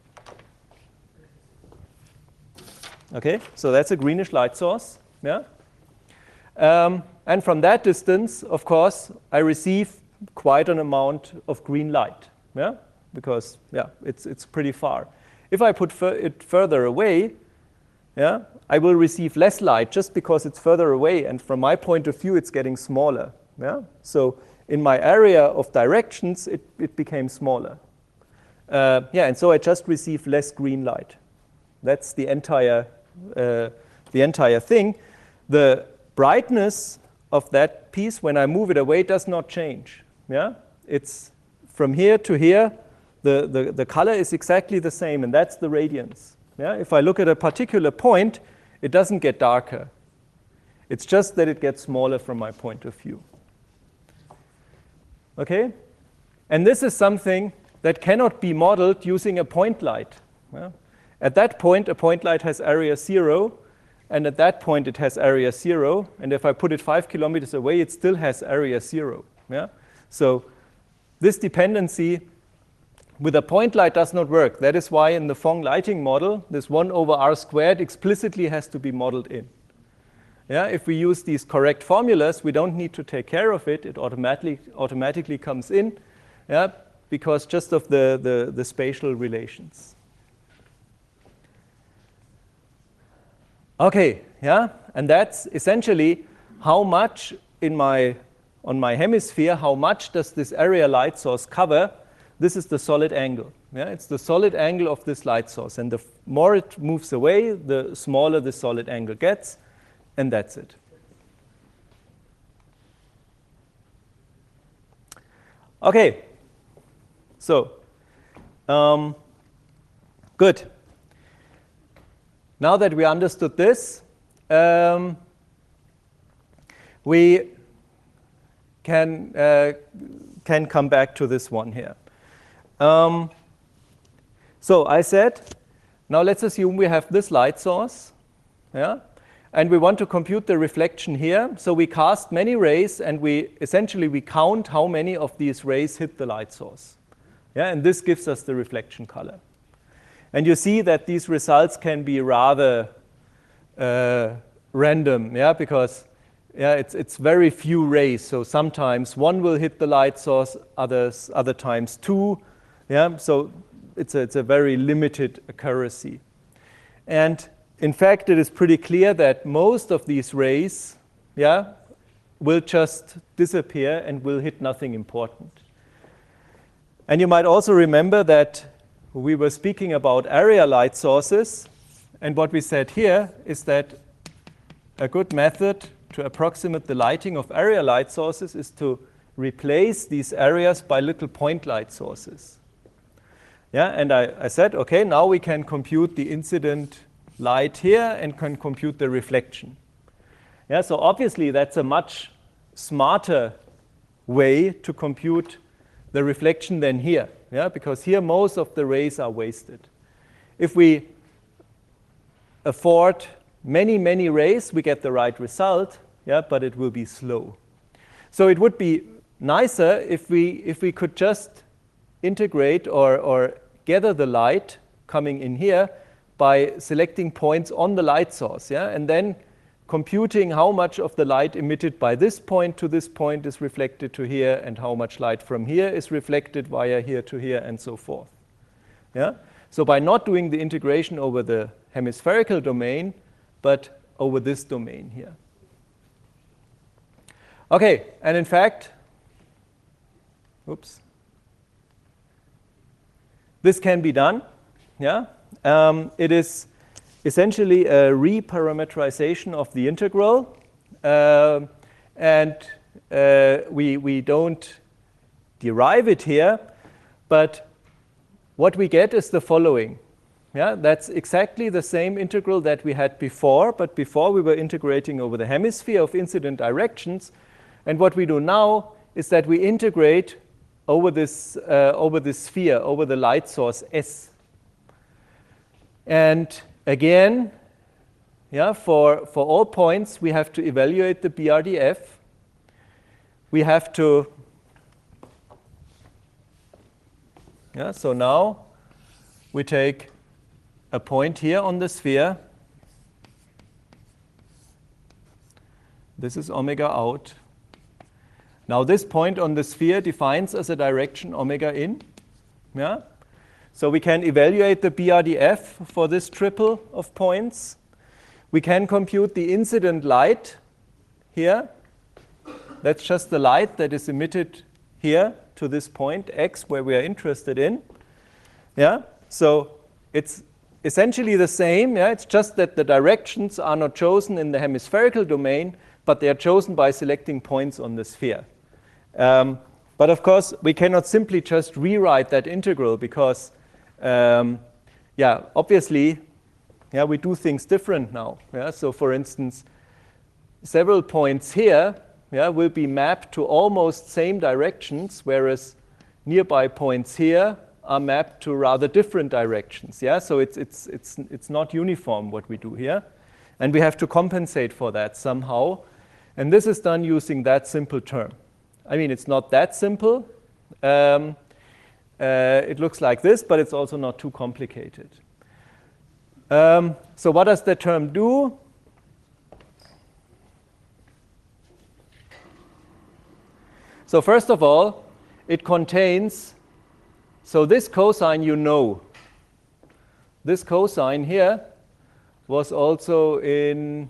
A: Okay, so that's a greenish light source. Yeah? And from that distance, of course, I receive quite an amount of green light, yeah, because it's pretty far. If I put it further away, yeah, I will receive less light just because it's further away, and from my point of view, it's getting smaller. Yeah, so in my area of directions, it became smaller. Yeah, and so I just receive less green light. That's the entire thing. The brightness of that piece, when I move it away, does not change. Yeah, it's from here to here, the color is exactly the same, and that's the radiance. Yeah, if I look at a particular point, it doesn't get darker. It's just that it gets smaller from my point of view. Okay, and this is something that cannot be modeled using a point light. Yeah? At that point, a point light has area 0, and at that point, it has area 0. And if I put it 5 kilometers away, it still has area 0. Yeah? So this dependency with a point light does not work. That is why in the Phong lighting model, this 1 over r squared explicitly has to be modeled in. Yeah, if we use these correct formulas, we don't need to take care of it. It automatically comes in, yeah, because just of the spatial relations. Okay, yeah, and that's essentially how much on my hemisphere, how much does this area light source cover? This is the solid angle. Yeah, it's the solid angle of this light source, and the more it moves away, the smaller the solid angle gets, and that's it. Okay, so good. Now that we understood this, we can come back to this one here. So I said, now let's assume we have this light source, yeah, and we want to compute the reflection here. So we cast many rays, and we count how many of these rays hit the light source, yeah, and this gives us the reflection color. And you see that these results can be rather random, yeah, because yeah, it's very few rays. So sometimes one will hit the light source, other times two, yeah. So it's a very limited accuracy. And in fact, it is pretty clear that most of these rays, yeah, will just disappear and will hit nothing important. And you might also remember that we were speaking about area light sources, and what we said here is that a good method to approximate the lighting of area light sources is to replace these areas by little point light sources. Yeah, and I said, okay, now we can compute the incident light here and can compute the reflection. Yeah, so obviously that's a much smarter way to compute the reflection than here, yeah, because here most of the rays are wasted. If we afford many, many rays, we get the right result, yeah, but it will be slow. So it would be nicer if we could just integrate or gather the light coming in here by selecting points on the light source, yeah, and then computing how much of the light emitted by this point to this point is reflected to here, and how much light from here is reflected via here to here, and so forth. Yeah? So by not doing the integration over the hemispherical domain, but over this domain here. Okay, and in fact, oops, this can be done. Yeah, it is essentially a reparametrization of the integral, and we don't derive it here, but what we get is the following. Yeah, that's exactly the same integral that we had before, but before we were integrating over the hemisphere of incident directions, and what we do now is that we integrate over this sphere, over the light source S. And again, yeah, for all points, we have to evaluate the BRDF. We have to, yeah, so now we take a point here on the sphere. This is omega out. Now this point on the sphere defines as a direction omega in. Yeah? So we can evaluate the BRDF for this triple of points. We can compute the incident light here. That's just the light that is emitted here to this point, x, where we are interested in. Yeah? So it's essentially the same. Yeah? It's just that the directions are not chosen in the hemispherical domain, but they are chosen by selecting points on the sphere. But of course, we cannot simply just rewrite that integral because, yeah, obviously, yeah, we do things different now. Yeah? So for instance, several points here, yeah, will be mapped to almost same directions, whereas nearby points here are mapped to rather different directions. Yeah? So it's not uniform what we do here. And we have to compensate for that somehow. And this is done using that simple term. I mean, it's not that simple. It looks like this, but it's also not too complicated. So what does the term do? So first of all, it contains, so this cosine you know. This cosine here was also in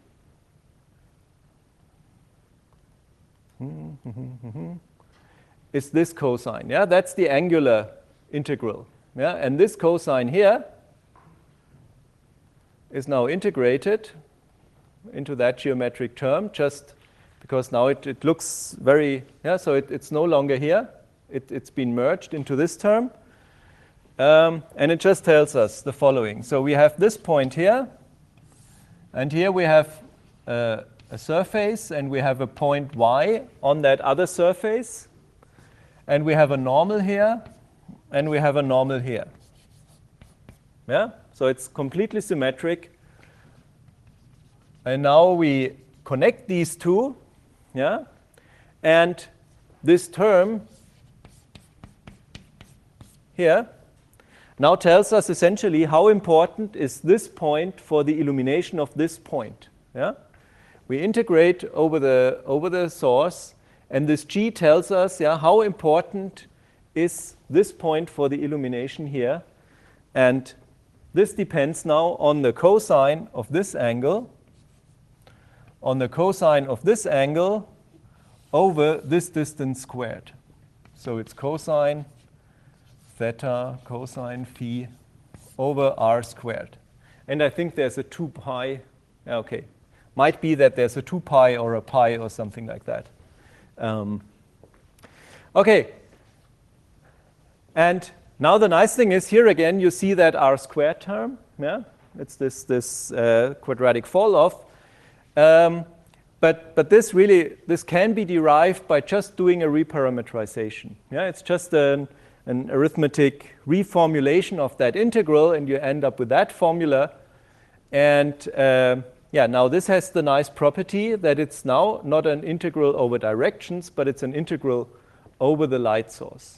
A: is this cosine. Yeah, that's the angular integral. Yeah, and this cosine here is now integrated into that geometric term, just because now it looks very, yeah, so it's no longer here. It's been merged into this term. And it just tells us the following. So we have this point here, and here we have a surface, and we have a point y on that other surface, and we have a normal here, and we have a normal here. Yeah? So it's completely symmetric. And now we connect these two, yeah? And this term here now tells us essentially how important is this point for the illumination of this point. Yeah? We integrate over the source, and this G tells us, yeah, how important is this point for the illumination here. And this depends now on the cosine of this angle, on the cosine of this angle over this distance squared. So it's cosine theta cosine phi over r squared. And I think there's a 2 pi. Okay. Might be that there's a 2 pi or a pi or something like that. Okay. And now the nice thing is here again, you see that r squared term. Yeah? It's this quadratic fall off. But this can be derived by just doing a reparametrization. Yeah? It's just an arithmetic reformulation of that integral, and you end up with that formula. And yeah, now this has the nice property that it's now not an integral over directions, but it's an integral over the light source.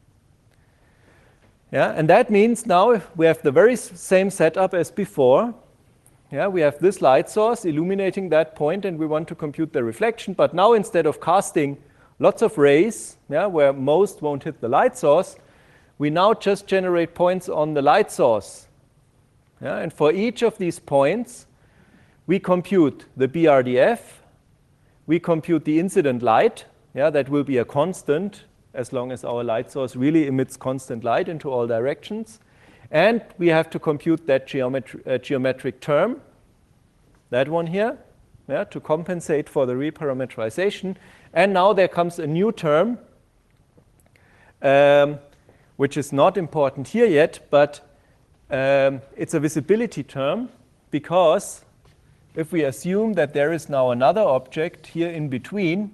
A: Yeah, and that means now we have the very same setup as before. Yeah, we have this light source illuminating that point, and we want to compute the reflection. But now instead of casting lots of rays, yeah, where most won't hit the light source, we now just generate points on the light source. Yeah, and for each of these points, we compute the BRDF, we compute the incident light. Yeah, that will be a constant as long as our light source really emits constant light into all directions. And we have to compute that geometric term, that one here, yeah, to compensate for the reparametrization. And now there comes a new term, which is not important here yet, but it's a visibility term, because if we assume that there is now another object here in between,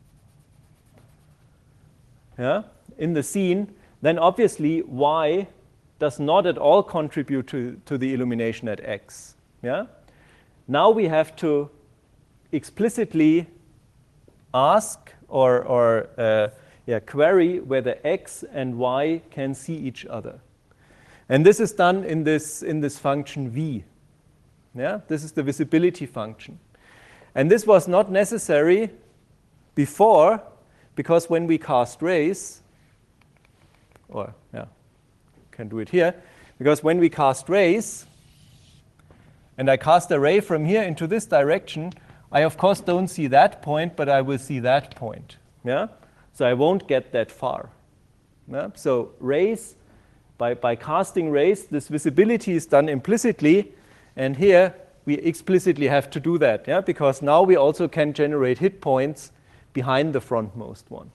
A: yeah, in the scene, then obviously y does not at all contribute to the illumination at x. Yeah? Now we have to explicitly ask or query whether x and y can see each other. And this is done in this function v. Yeah? This is the visibility function. And this was not necessary before, because when we cast rays, or yeah, can do it here, because when we cast rays, and I cast a ray from here into this direction, I of course don't see that point, but I will see that point. Yeah? So I won't get that far. Yeah? So rays, by casting rays, this visibility is done implicitly, and here we explicitly have to do that, yeah? Because now we also can generate hit points behind the frontmost one.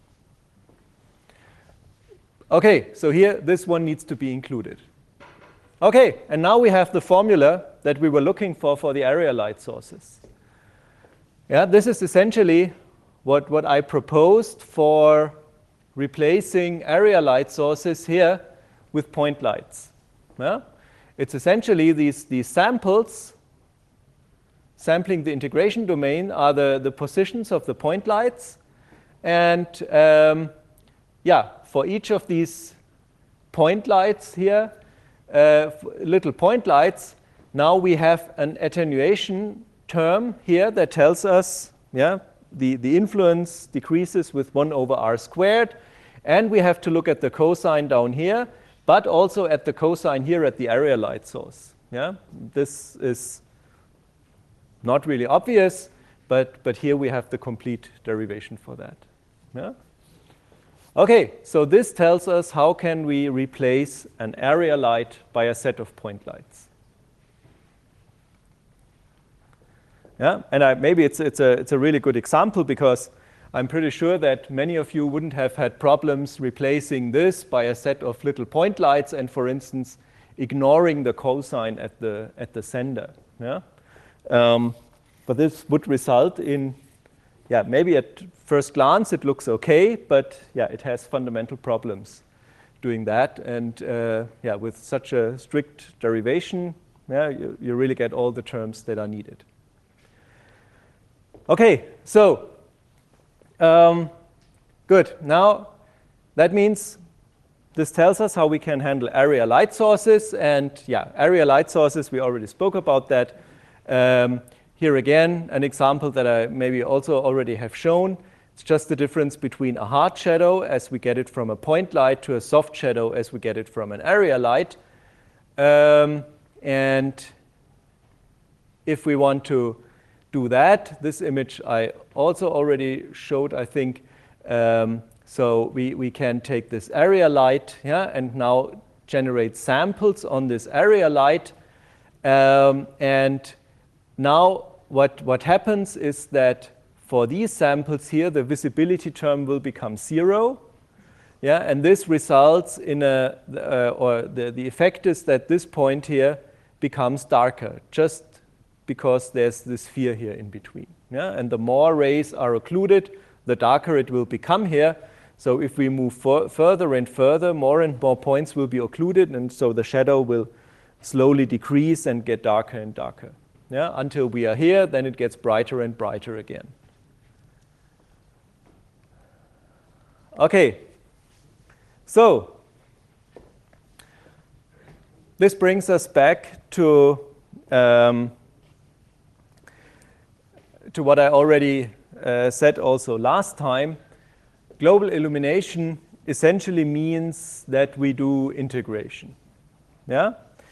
A: Okay, so here this one needs to be included. Okay, and now we have the formula that we were looking for the area light sources. Yeah, this is essentially what I proposed for replacing area light sources here with point lights. Yeah? It's essentially these samples, sampling the integration domain, are the positions of the point lights. And yeah, for each of these point lights here, little point lights, now we have an attenuation term here that tells us, yeah, the influence decreases with 1 over r squared. And we have to look at the cosine down here, but also at the cosine here at the area light source. Yeah? This is not really obvious, but here we have the complete derivation for that. Yeah? Okay, so this tells us how can we replace an area light by a set of point lights. Yeah, and maybe it's a really good example, because I'm pretty sure that many of you wouldn't have had problems replacing this by a set of little point lights and, for instance, ignoring the cosine at the sender. Yeah? But this would result in, yeah, maybe at first glance it looks okay, but yeah, it has fundamental problems doing that. And yeah, with such a strict derivation, yeah, you really get all the terms that are needed. Okay, so good. Now that means this tells us how we can handle area light sources. And yeah, area light sources, we already spoke about that. Here again, an example that I maybe also already have shown. It's just the difference between a hard shadow as we get it from a point light to a soft shadow as we get it from an area light. And if we want to do that, this image I also already showed, I think. So we can take this area light, yeah, and now generate samples on this area light. And now what happens is that for these samples here, the visibility term will become 0. Yeah, and this results in or the effect is that this point here becomes darker, just because there's this sphere here in between. Yeah? And the more rays are occluded, the darker it will become here. So if we move further and further, more and more points will be occluded, and so the shadow will slowly decrease and get darker and darker. Yeah? Until we are here, then it gets brighter and brighter again. Okay, so this brings us back to what I already said also last time. Global illumination essentially means that we do integration. Yeah?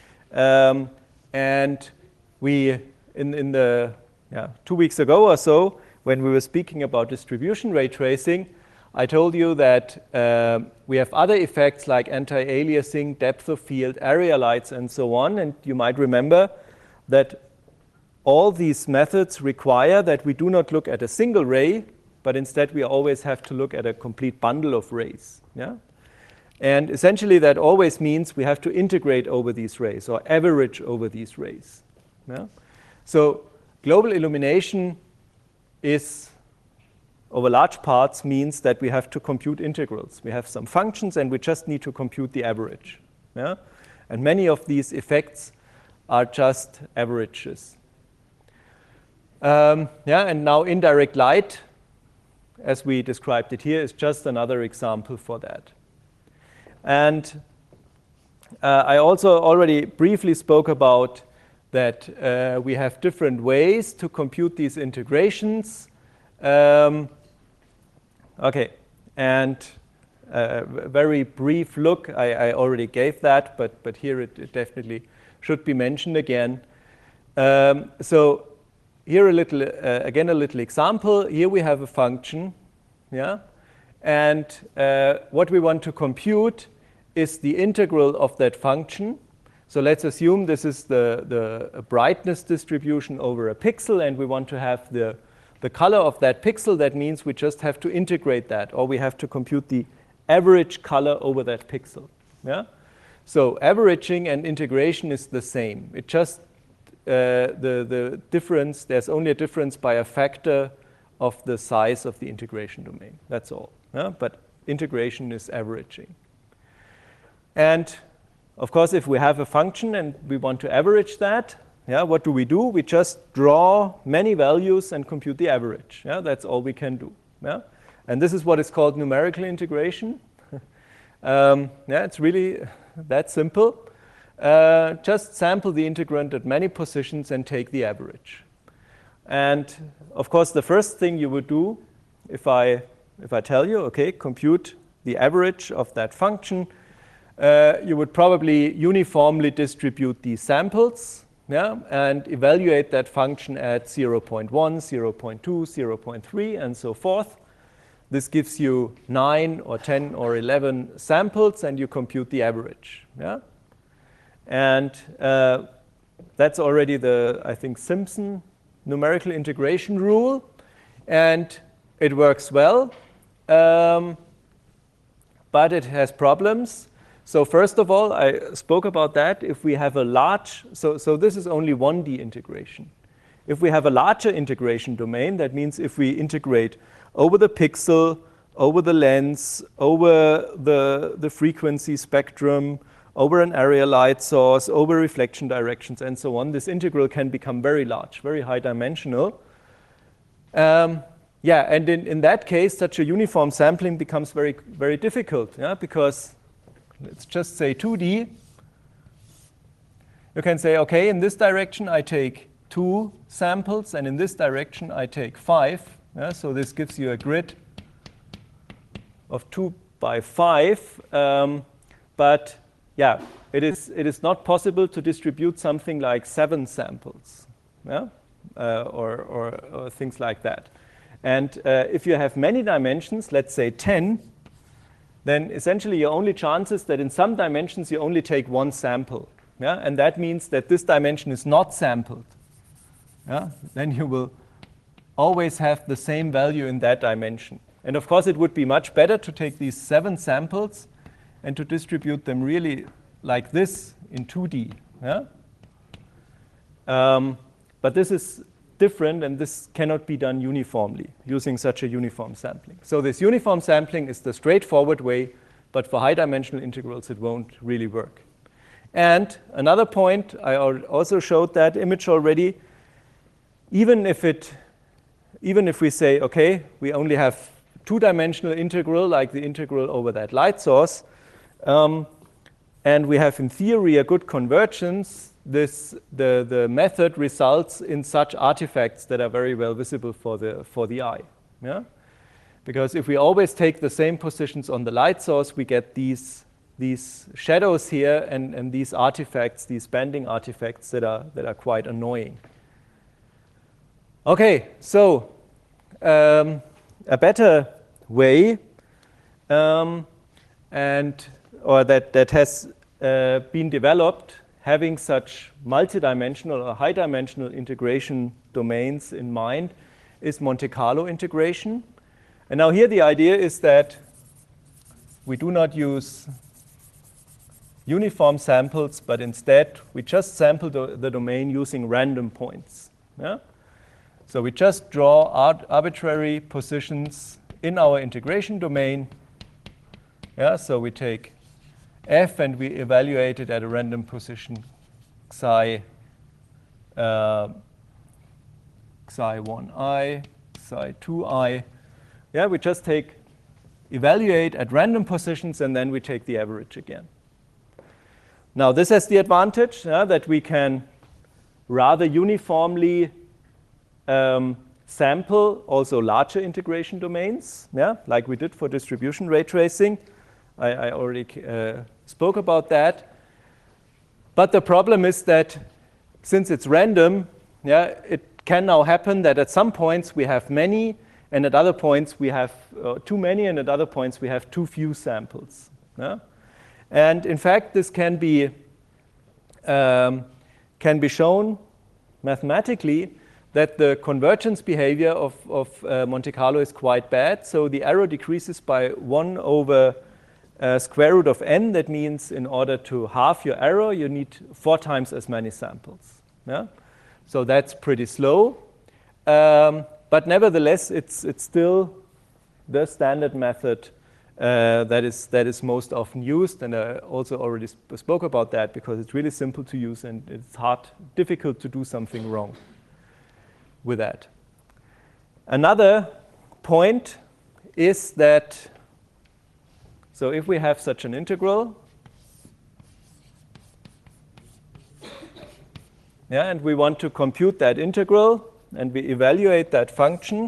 A: And we, in the 2 weeks ago or so, when we were speaking about distribution ray tracing, I told you that we have other effects like anti-aliasing, depth of field, area lights, and so on. And you might remember that all these methods require that we do not look at a single ray, but instead we always have to look at a complete bundle of rays. Yeah? And essentially that always means we have to integrate over these rays or average over these rays. Yeah? So global illumination is, over large parts, means that we have to compute integrals. We have some functions and we just need to compute the average. Yeah? And many of these effects are just averages. Yeah, and now indirect light, as we described it here, is just another example for that. And I also already briefly spoke about that we have different ways to compute these integrations. Okay, and a very brief look, I already gave that, but here it definitely should be mentioned again. So here again a little example. Here we have a function, yeah, and what we want to compute is the integral of that function. So let's assume this is the brightness distribution over a pixel, and we want to have the color of that pixel. That means we just have to integrate that, or we have to compute the average color over that pixel. Yeah. So averaging and integration is the same. It just the difference, there's only a difference by a factor of the size of the integration domain. That's all. Yeah? But integration is averaging. And of course, if we have a function and we want to average that, yeah, what do? We just draw many values and compute the average. Yeah? That's all we can do. Yeah? And this is what is called numerical integration. Yeah, it's really that simple. Just sample the integrand at many positions and take the average. And of course, the first thing you would do, if I tell you, okay, compute the average of that function, you would probably uniformly distribute these samples, yeah, and evaluate that function at 0.1, 0.2, 0.3, and so forth. This gives you 9 or 10 or 11 samples, and you compute the average. Yeah? And that's already the, I think, Simpson numerical integration rule, and it works well, but it has problems. So first of all, I spoke about that. If we have a large, so this is only 1D integration. If we have a larger integration domain, that means if we integrate over the pixel, over the lens, over the frequency spectrum, over an area light source, over reflection directions, and so on, this integral can become very large, very high dimensional. Yeah, and in that case, such a uniform sampling becomes very, very difficult, yeah, because let's just say 2D. You can say, okay, in this direction I take 2 samples, and in this direction I take 5. Yeah, so this gives you a grid of 2 by 5. But yeah, it is not possible to distribute something like 7 samples, yeah? Or things like that. And if you have many dimensions, let's say 10, then essentially your only chance is that in some dimensions you only take 1 sample. Yeah? And that means that this dimension is not sampled. Yeah? Then you will always have the same value in that dimension. And of course, it would be much better to take these 7 samples and to distribute them really like this in 2D. Yeah? But this is different, and this cannot be done uniformly using such a uniform sampling. So this uniform sampling is the straightforward way, but for high-dimensional integrals, it won't really work. And another point, I also showed that image already. Even if we say, okay, we only have 2-dimensional integral, like the integral over that light source, and we have in theory a good convergence, the method results in such artifacts that are very well visible for the eye. Yeah? Because if we always take the same positions on the light source, we get these shadows here and these artifacts, these banding artifacts that are quite annoying. Okay, so a better way or that has been developed having such multidimensional or high-dimensional integration domains in mind is Monte Carlo integration. And now here the idea is that we do not use uniform samples, but instead we just sample the domain using random points. Yeah? So we just draw arbitrary positions in our integration domain. Yeah? So we take f and we evaluate it at a random position psi 1i, psi 2i. Yeah, we just evaluate at random positions, and then we take the average again. Now this has the advantage that we can rather uniformly sample also larger integration domains, yeah, like we did for distribution ray tracing. I already spoke about that. But the problem is that since it's random, yeah, it can now happen that at some points we have many, and at other points we have too many, and at other points we have too few samples. Yeah? And in fact, this can be shown mathematically that the convergence behavior of Monte Carlo is quite bad. So the error decreases by 1 over square root of n. That means in order to halve your error, you need 4 times as many samples. Yeah? So that's pretty slow. But nevertheless, it's still the standard method that is most often used. And I also already spoke about that because it's really simple to use and it's difficult to do something wrong with that. Another point is that, so if we have such an integral, yeah, and we want to compute that integral, and we evaluate that function.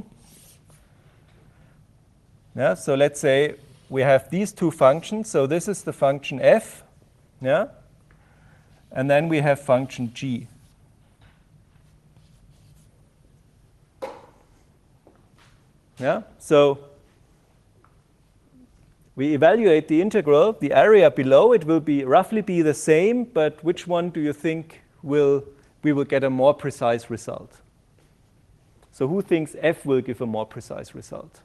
A: Yeah, so let's say we have these two functions. So this is the function f, yeah, and then we have function g. Yeah, so we evaluate the integral. The area below it will be roughly be the same, but which one do you think we will get a more precise result? So who thinks f will give a more precise result?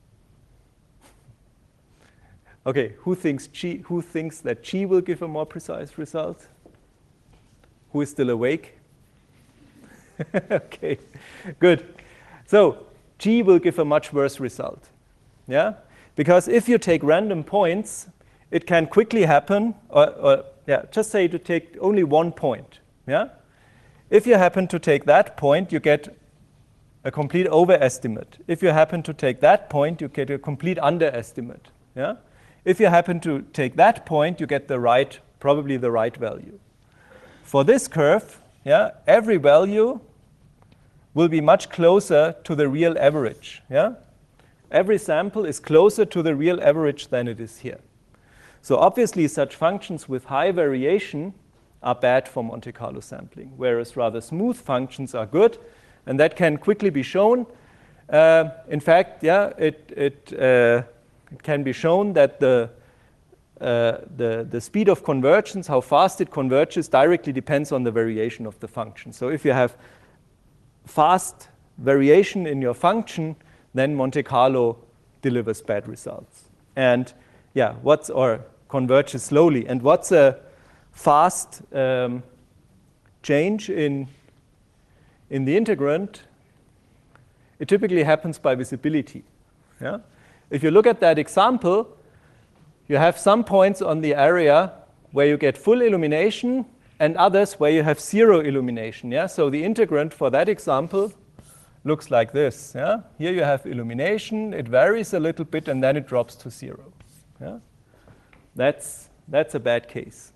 A: Okay, who thinks that g will give a more precise result? Who is still awake? Okay, good. So g will give a much worse result. Yeah? Because if you take random points, it can quickly happen, just say to take only one point. Yeah? If you happen to take that point, you get a complete overestimate. If you happen to take that point, you get a complete underestimate. Yeah? If you happen to take that point, you get probably the right value. For this curve, yeah, every value will be much closer to the real average. Yeah? Every sample is closer to the real average than it is here. So obviously, such functions with high variation are bad for Monte Carlo sampling, whereas rather smooth functions are good, and that can quickly be shown. In fact, yeah, it can be shown that the speed of convergence, how fast it converges, directly depends on the variation of the function. So if you have fast variation in your function, then Monte Carlo delivers bad results. And yeah, or converges slowly. And what's a fast change in the integrand? It typically happens by visibility. Yeah? If you look at that example, you have some points on the area where you get full illumination and others where you have zero illumination. Yeah? So the integrand for that example looks like this. Yeah? Here you have illumination, it varies a little bit, and then it drops to zero. Yeah? That's a bad case.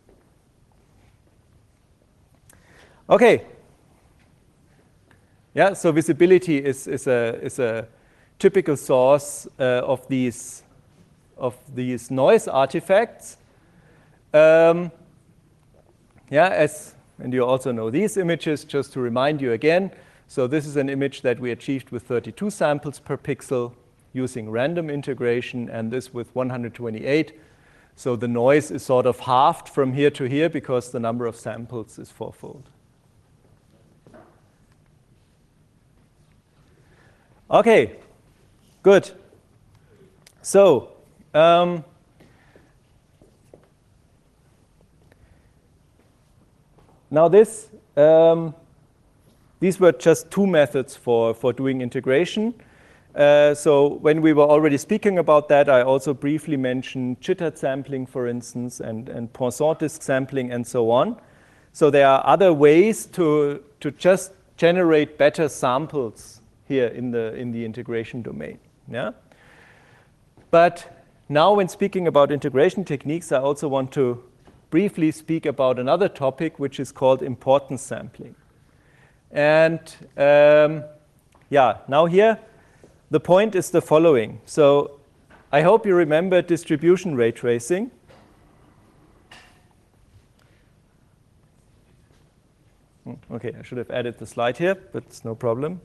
A: Okay. Yeah, so visibility is a typical source of these noise artifacts. And you also know these images, just to remind you again. So this is an image that we achieved with 32 samples per pixel using random integration, and this with 128. So the noise is sort of halved from here to here because the number of samples is fourfold. Okay, good. So now these were just two methods for doing integration. So when we were already speaking about that, I also briefly mentioned jittered sampling, for instance, and Poisson disk sampling, and so on. So there are other ways to just generate better samples here in the integration domain. Yeah? But now when speaking about integration techniques, I also want to briefly speak about another topic, which is called importance sampling. And now here, the point is the following. So I hope you remember distribution ray tracing. Okay, I should have added the slide here, but it's no problem.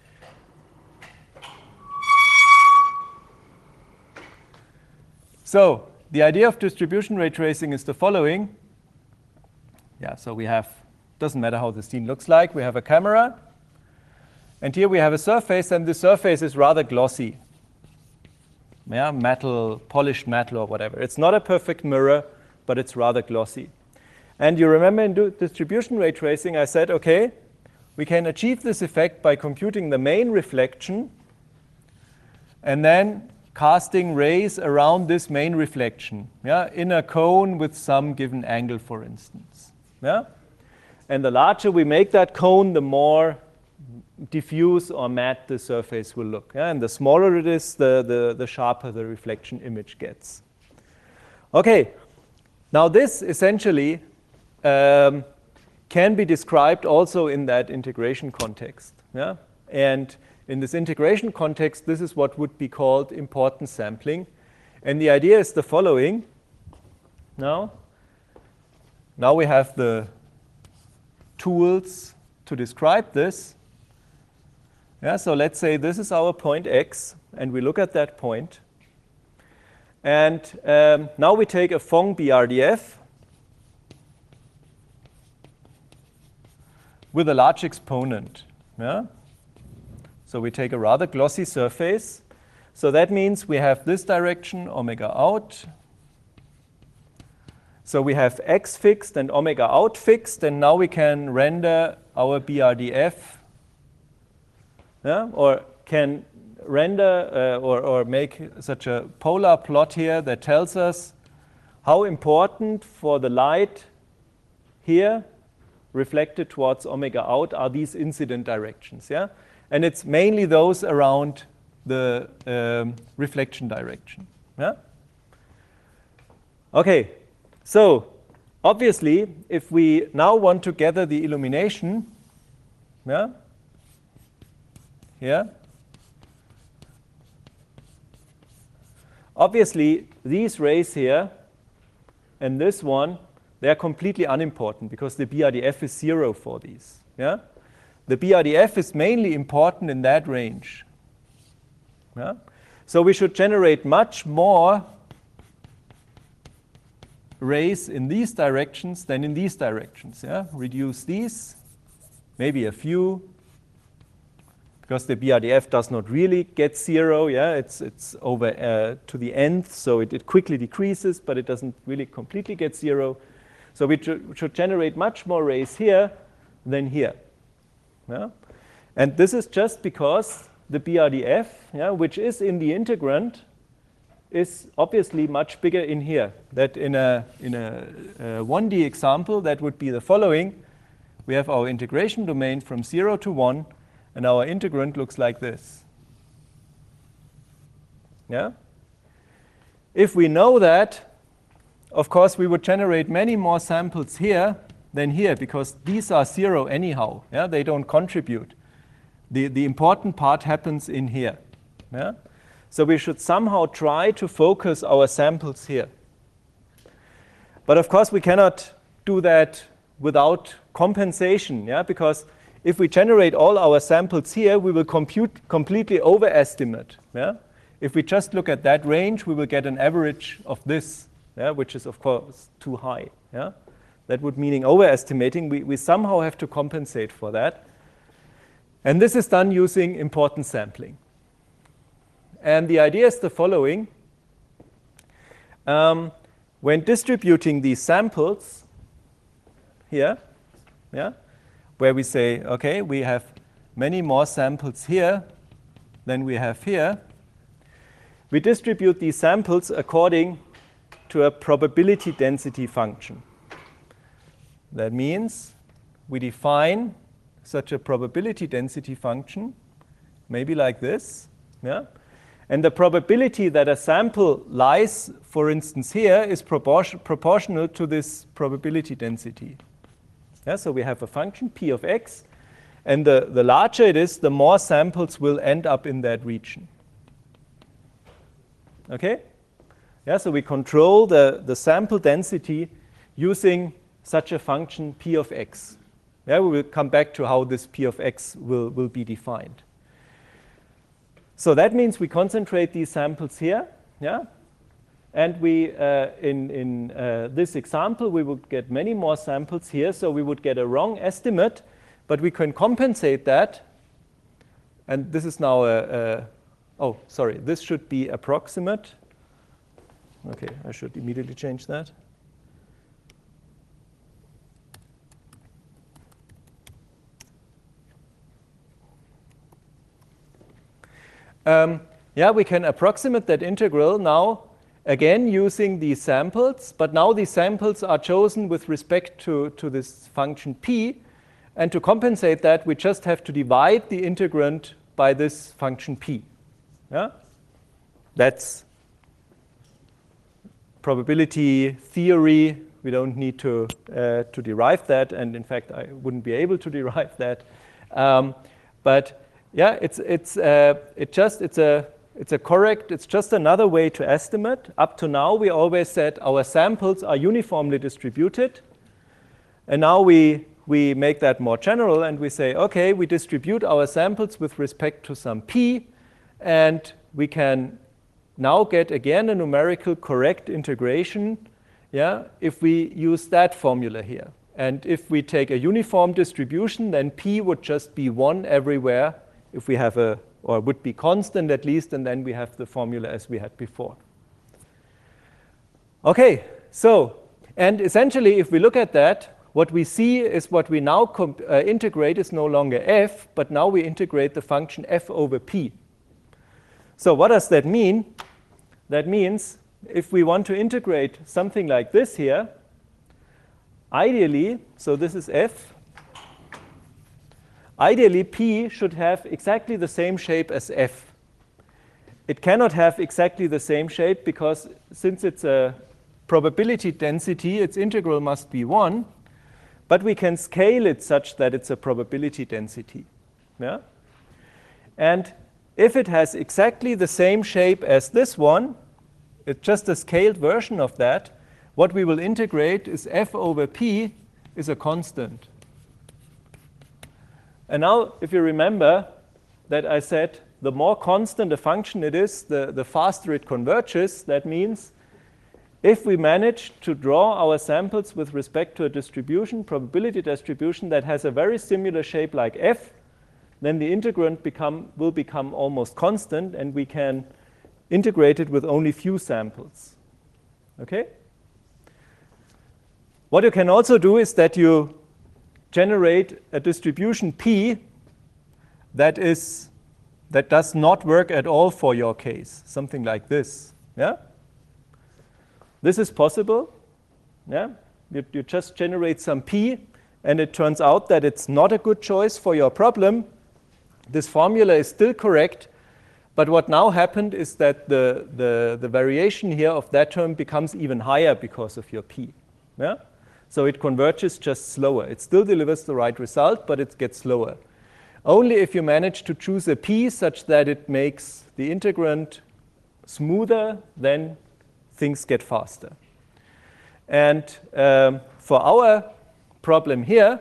A: So the idea of distribution ray tracing is the following. Yeah, so we have, doesn't matter how the scene looks like, we have a camera. And here we have a surface, and the surface is rather glossy. Yeah, metal, polished metal or whatever. It's not a perfect mirror, but it's rather glossy. And you remember in distribution ray tracing, I said, okay, we can achieve this effect by computing the main reflection and then casting rays around this main reflection, yeah, in a cone with some given angle, for instance. Yeah? And the larger we make that cone, the more diffuse or matte the surface will look. Yeah? And the smaller it is, the sharper the reflection image gets. Okay, now this essentially can be described also in that integration context. Yeah? And in this integration context, this is what would be called importance sampling. And the idea is the following. Now we have the tools to describe this. Yeah, so let's say this is our point X, and we look at that point. And now we take a Phong BRDF with a large exponent. Yeah? So we take a rather glossy surface. So that means we have this direction, omega out. So we have X fixed and omega out fixed, and now we can render our BRDF, yeah? Or can render or make such a polar plot here that tells us how important for the light here reflected towards omega out are these incident directions. Yeah? And it's mainly those around the reflection direction. Yeah? Okay, so obviously if we now want to gather the illumination, yeah, here, obviously these rays here and this one, they are completely unimportant because the BRDF is 0 for these. Yeah? The BRDF is mainly important in that range. Yeah? So we should generate much more rays in these directions than in these directions. Yeah? Reduce these, maybe a few, because the BRDF does not really get 0. Yeah? It's over to the nth, so it quickly decreases, but it doesn't really completely get 0. So we should generate much more rays here than here. Yeah? And this is just because the BRDF, yeah, which is in the integrand, is obviously much bigger in here. That in a 1D example, that would be the following. We have our integration domain from 0 to 1, and our integrand looks like this. Yeah? If we know that, of course, we would generate many more samples here than here, because these are 0 anyhow. Yeah? They don't contribute. The important part happens in here. Yeah? So we should somehow try to focus our samples here. But of course, we cannot do that without compensation, yeah? Because if we generate all our samples here, we will completely overestimate. Yeah? If we just look at that range, we will get an average of this, yeah? Which is, of course, too high. Yeah? That would mean overestimating. We somehow have to compensate for that. And this is done using importance sampling. And the idea is the following. When distributing these samples here, yeah, where we say, okay, we have many more samples here than we have here, we distribute these samples according to a probability density function. That means we define such a probability density function, maybe like this, yeah? And the probability that a sample lies, for instance, here is proportional to this probability density. Yeah, so we have a function p of x, and the larger it is, the more samples will end up in that region. Okay? Yeah, so we control the sample density using such a function p of x. Yeah, we will come back to how this p of x will be defined. So that means we concentrate these samples here, yeah? And we, in this example, we would get many more samples here, so we would get a wrong estimate, but we can compensate that. And this is now oh, sorry, this should be approximate. Okay, I should immediately change that. Yeah, we can approximate that integral now, again using these samples, but now these samples are chosen with respect to this function p, and to compensate that, we just have to divide the integrand by this function p. Yeah? That's probability theory. We don't need to derive that, and in fact, I wouldn't be able to derive that. But Yeah, it's just another way to estimate. Up to now, we always said our samples are uniformly distributed. And now we make that more general, and we say, OK, we distribute our samples with respect to some p, and we can now get, again, a numerical correct integration, yeah, if we use that formula here. And if we take a uniform distribution, then p would just be 1 everywhere if we have or would be constant at least, and then we have the formula as we had before. OK, so, and essentially, if we look at that, what we see is what we now integrate is no longer f, but now we integrate the function f over p. So what does that mean? That means if we want to integrate something like this here, ideally, so this is f, ideally p should have exactly the same shape as f. It cannot have exactly the same shape because since it's a probability density, its integral must be 1. But we can scale it such that it's a probability density. Yeah? And if it has exactly the same shape as this one, it's just a scaled version of that, what we will integrate is f over p is a constant. And now, if you remember that I said the more constant a function it is, the faster it converges. That means if we manage to draw our samples with respect to a distribution, probability distribution, that has a very similar shape like f, then the integrand will become almost constant, and we can integrate it with only few samples. Okay? What you can also do is that you generate a distribution p that does not work at all for your case, something like this. Yeah? This is possible. Yeah? You just generate some p, and it turns out that it's not a good choice for your problem. This formula is still correct, but what now happened is that the variation here of that term becomes even higher because of your p. Yeah? So it converges just slower. It still delivers the right result, but it gets slower. Only if you manage to choose a p such that it makes the integrand smoother, then things get faster. And for our problem here,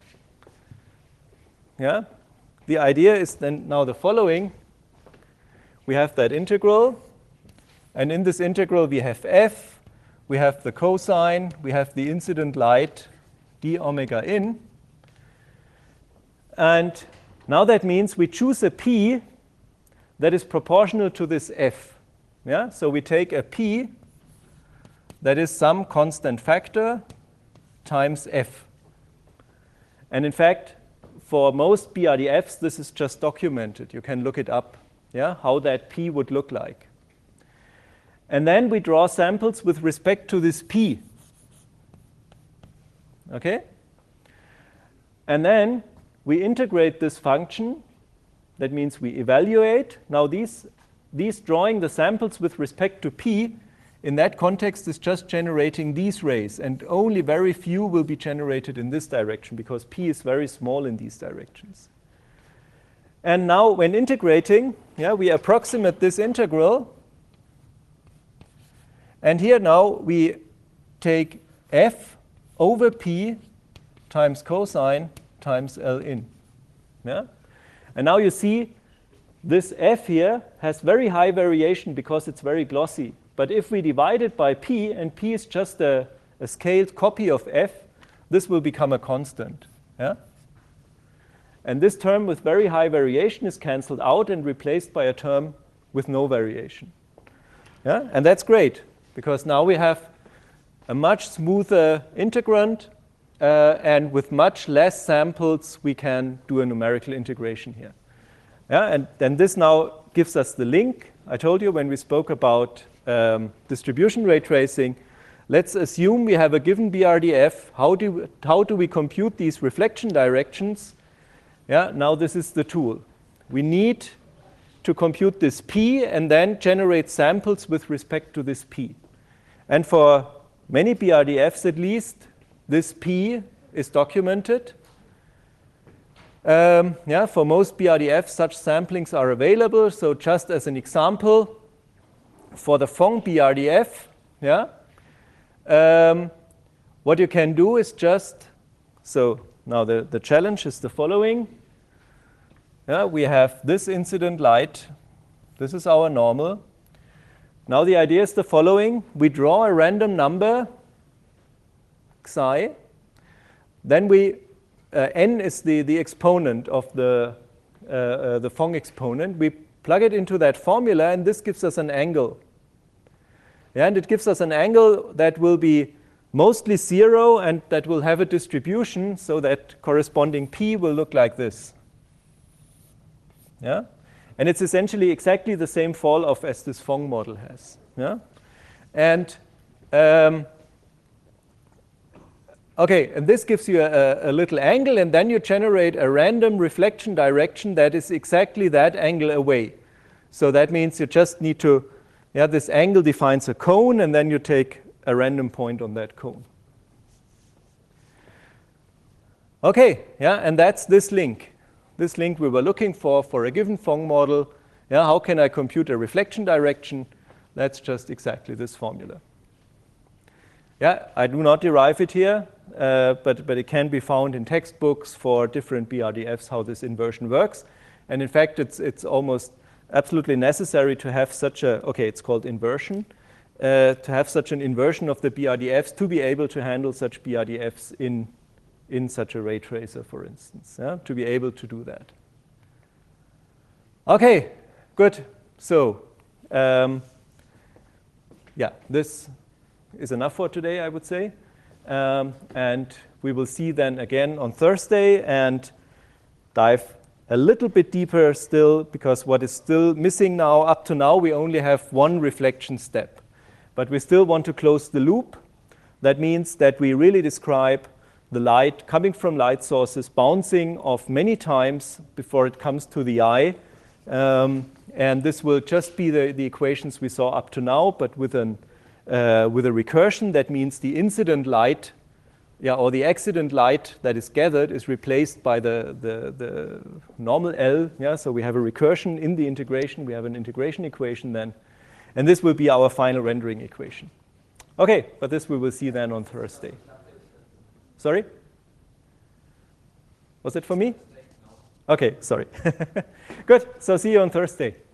A: yeah, the idea is then now the following. We have that integral, and in this integral we have f, we have the cosine, we have the incident light d omega in. And now that means we choose a p that is proportional to this f. Yeah? So we take a p that is some constant factor times f. And in fact, for most BRDFs, this is just documented. You can look it up, yeah, how that p would look like. And then we draw samples with respect to this p. Okay? And then we integrate this function. That means we evaluate. Now these drawing the samples with respect to p, in that context is just generating these rays, and only very few will be generated in this direction because p is very small in these directions. And now when integrating, yeah, we approximate this integral. And here now we take f over p times cosine times L in. Yeah? And now you see this f here has very high variation because it's very glossy. But if we divide it by p, and p is just a scaled copy of f, this will become a constant. Yeah? And this term with very high variation is cancelled out and replaced by a term with no variation. Yeah? And that's great, because now we have a much smoother integrand, and with much less samples, we can do a numerical integration here. Yeah? And then this now gives us the link. I told you when we spoke about distribution ray tracing, let's assume we have a given BRDF. How do we compute these reflection directions? Yeah, now this is the tool. We need to compute this p and then generate samples with respect to this p. And for many BRDFs at least, this p is documented. Yeah, for most BRDF, such samplings are available. So just as an example, for the Phong BRDF, yeah, what you can do is just, so now the challenge is the following. Yeah, we have this incident light. This is our normal. Now the idea is the following. We draw a random number, xi. Then we, n is the exponent of the Phong exponent. We plug it into that formula, and this gives us an angle. Yeah, and it gives us an angle that will be mostly 0, and that will have a distribution, so that corresponding p will look like this. Yeah? And it's essentially exactly the same fall off as this Phong model has. Yeah? And okay, and this gives you a little angle, and then you generate a random reflection direction that is exactly that angle away. So that means you just need to, yeah, this angle defines a cone, and then you take a random point on that cone. Okay, yeah, and that's this link. This link we were looking for a given Phong model. Yeah, how can I compute a reflection direction? That's just exactly this formula. Yeah, I do not derive it here, but it can be found in textbooks for different BRDFs how this inversion works. And in fact, it's almost absolutely necessary to have such a, okay, it's called inversion, to have such an inversion of the BRDFs to be able to handle such BRDFs in such a ray tracer, for instance, yeah, to be able to do that. Okay, good. So, yeah, this is enough for today, I would say. And we will see then again on Thursday and dive a little bit deeper still, because what is still missing now, up to now, we only have one reflection step. But we still want to close the loop. That means that we really describe the light coming from light sources bouncing off many times before it comes to the eye. And this will just be the equations we saw up to now, but with a recursion. That means the incident light, yeah, or the accident light that is gathered is replaced by the normal L. Yeah, so we have a recursion in the integration. We have an integration equation then. And this will be our final rendering equation. Okay, but this we will see then on Thursday. Sorry? Was it for me? Okay, sorry. Good, so see you on Thursday.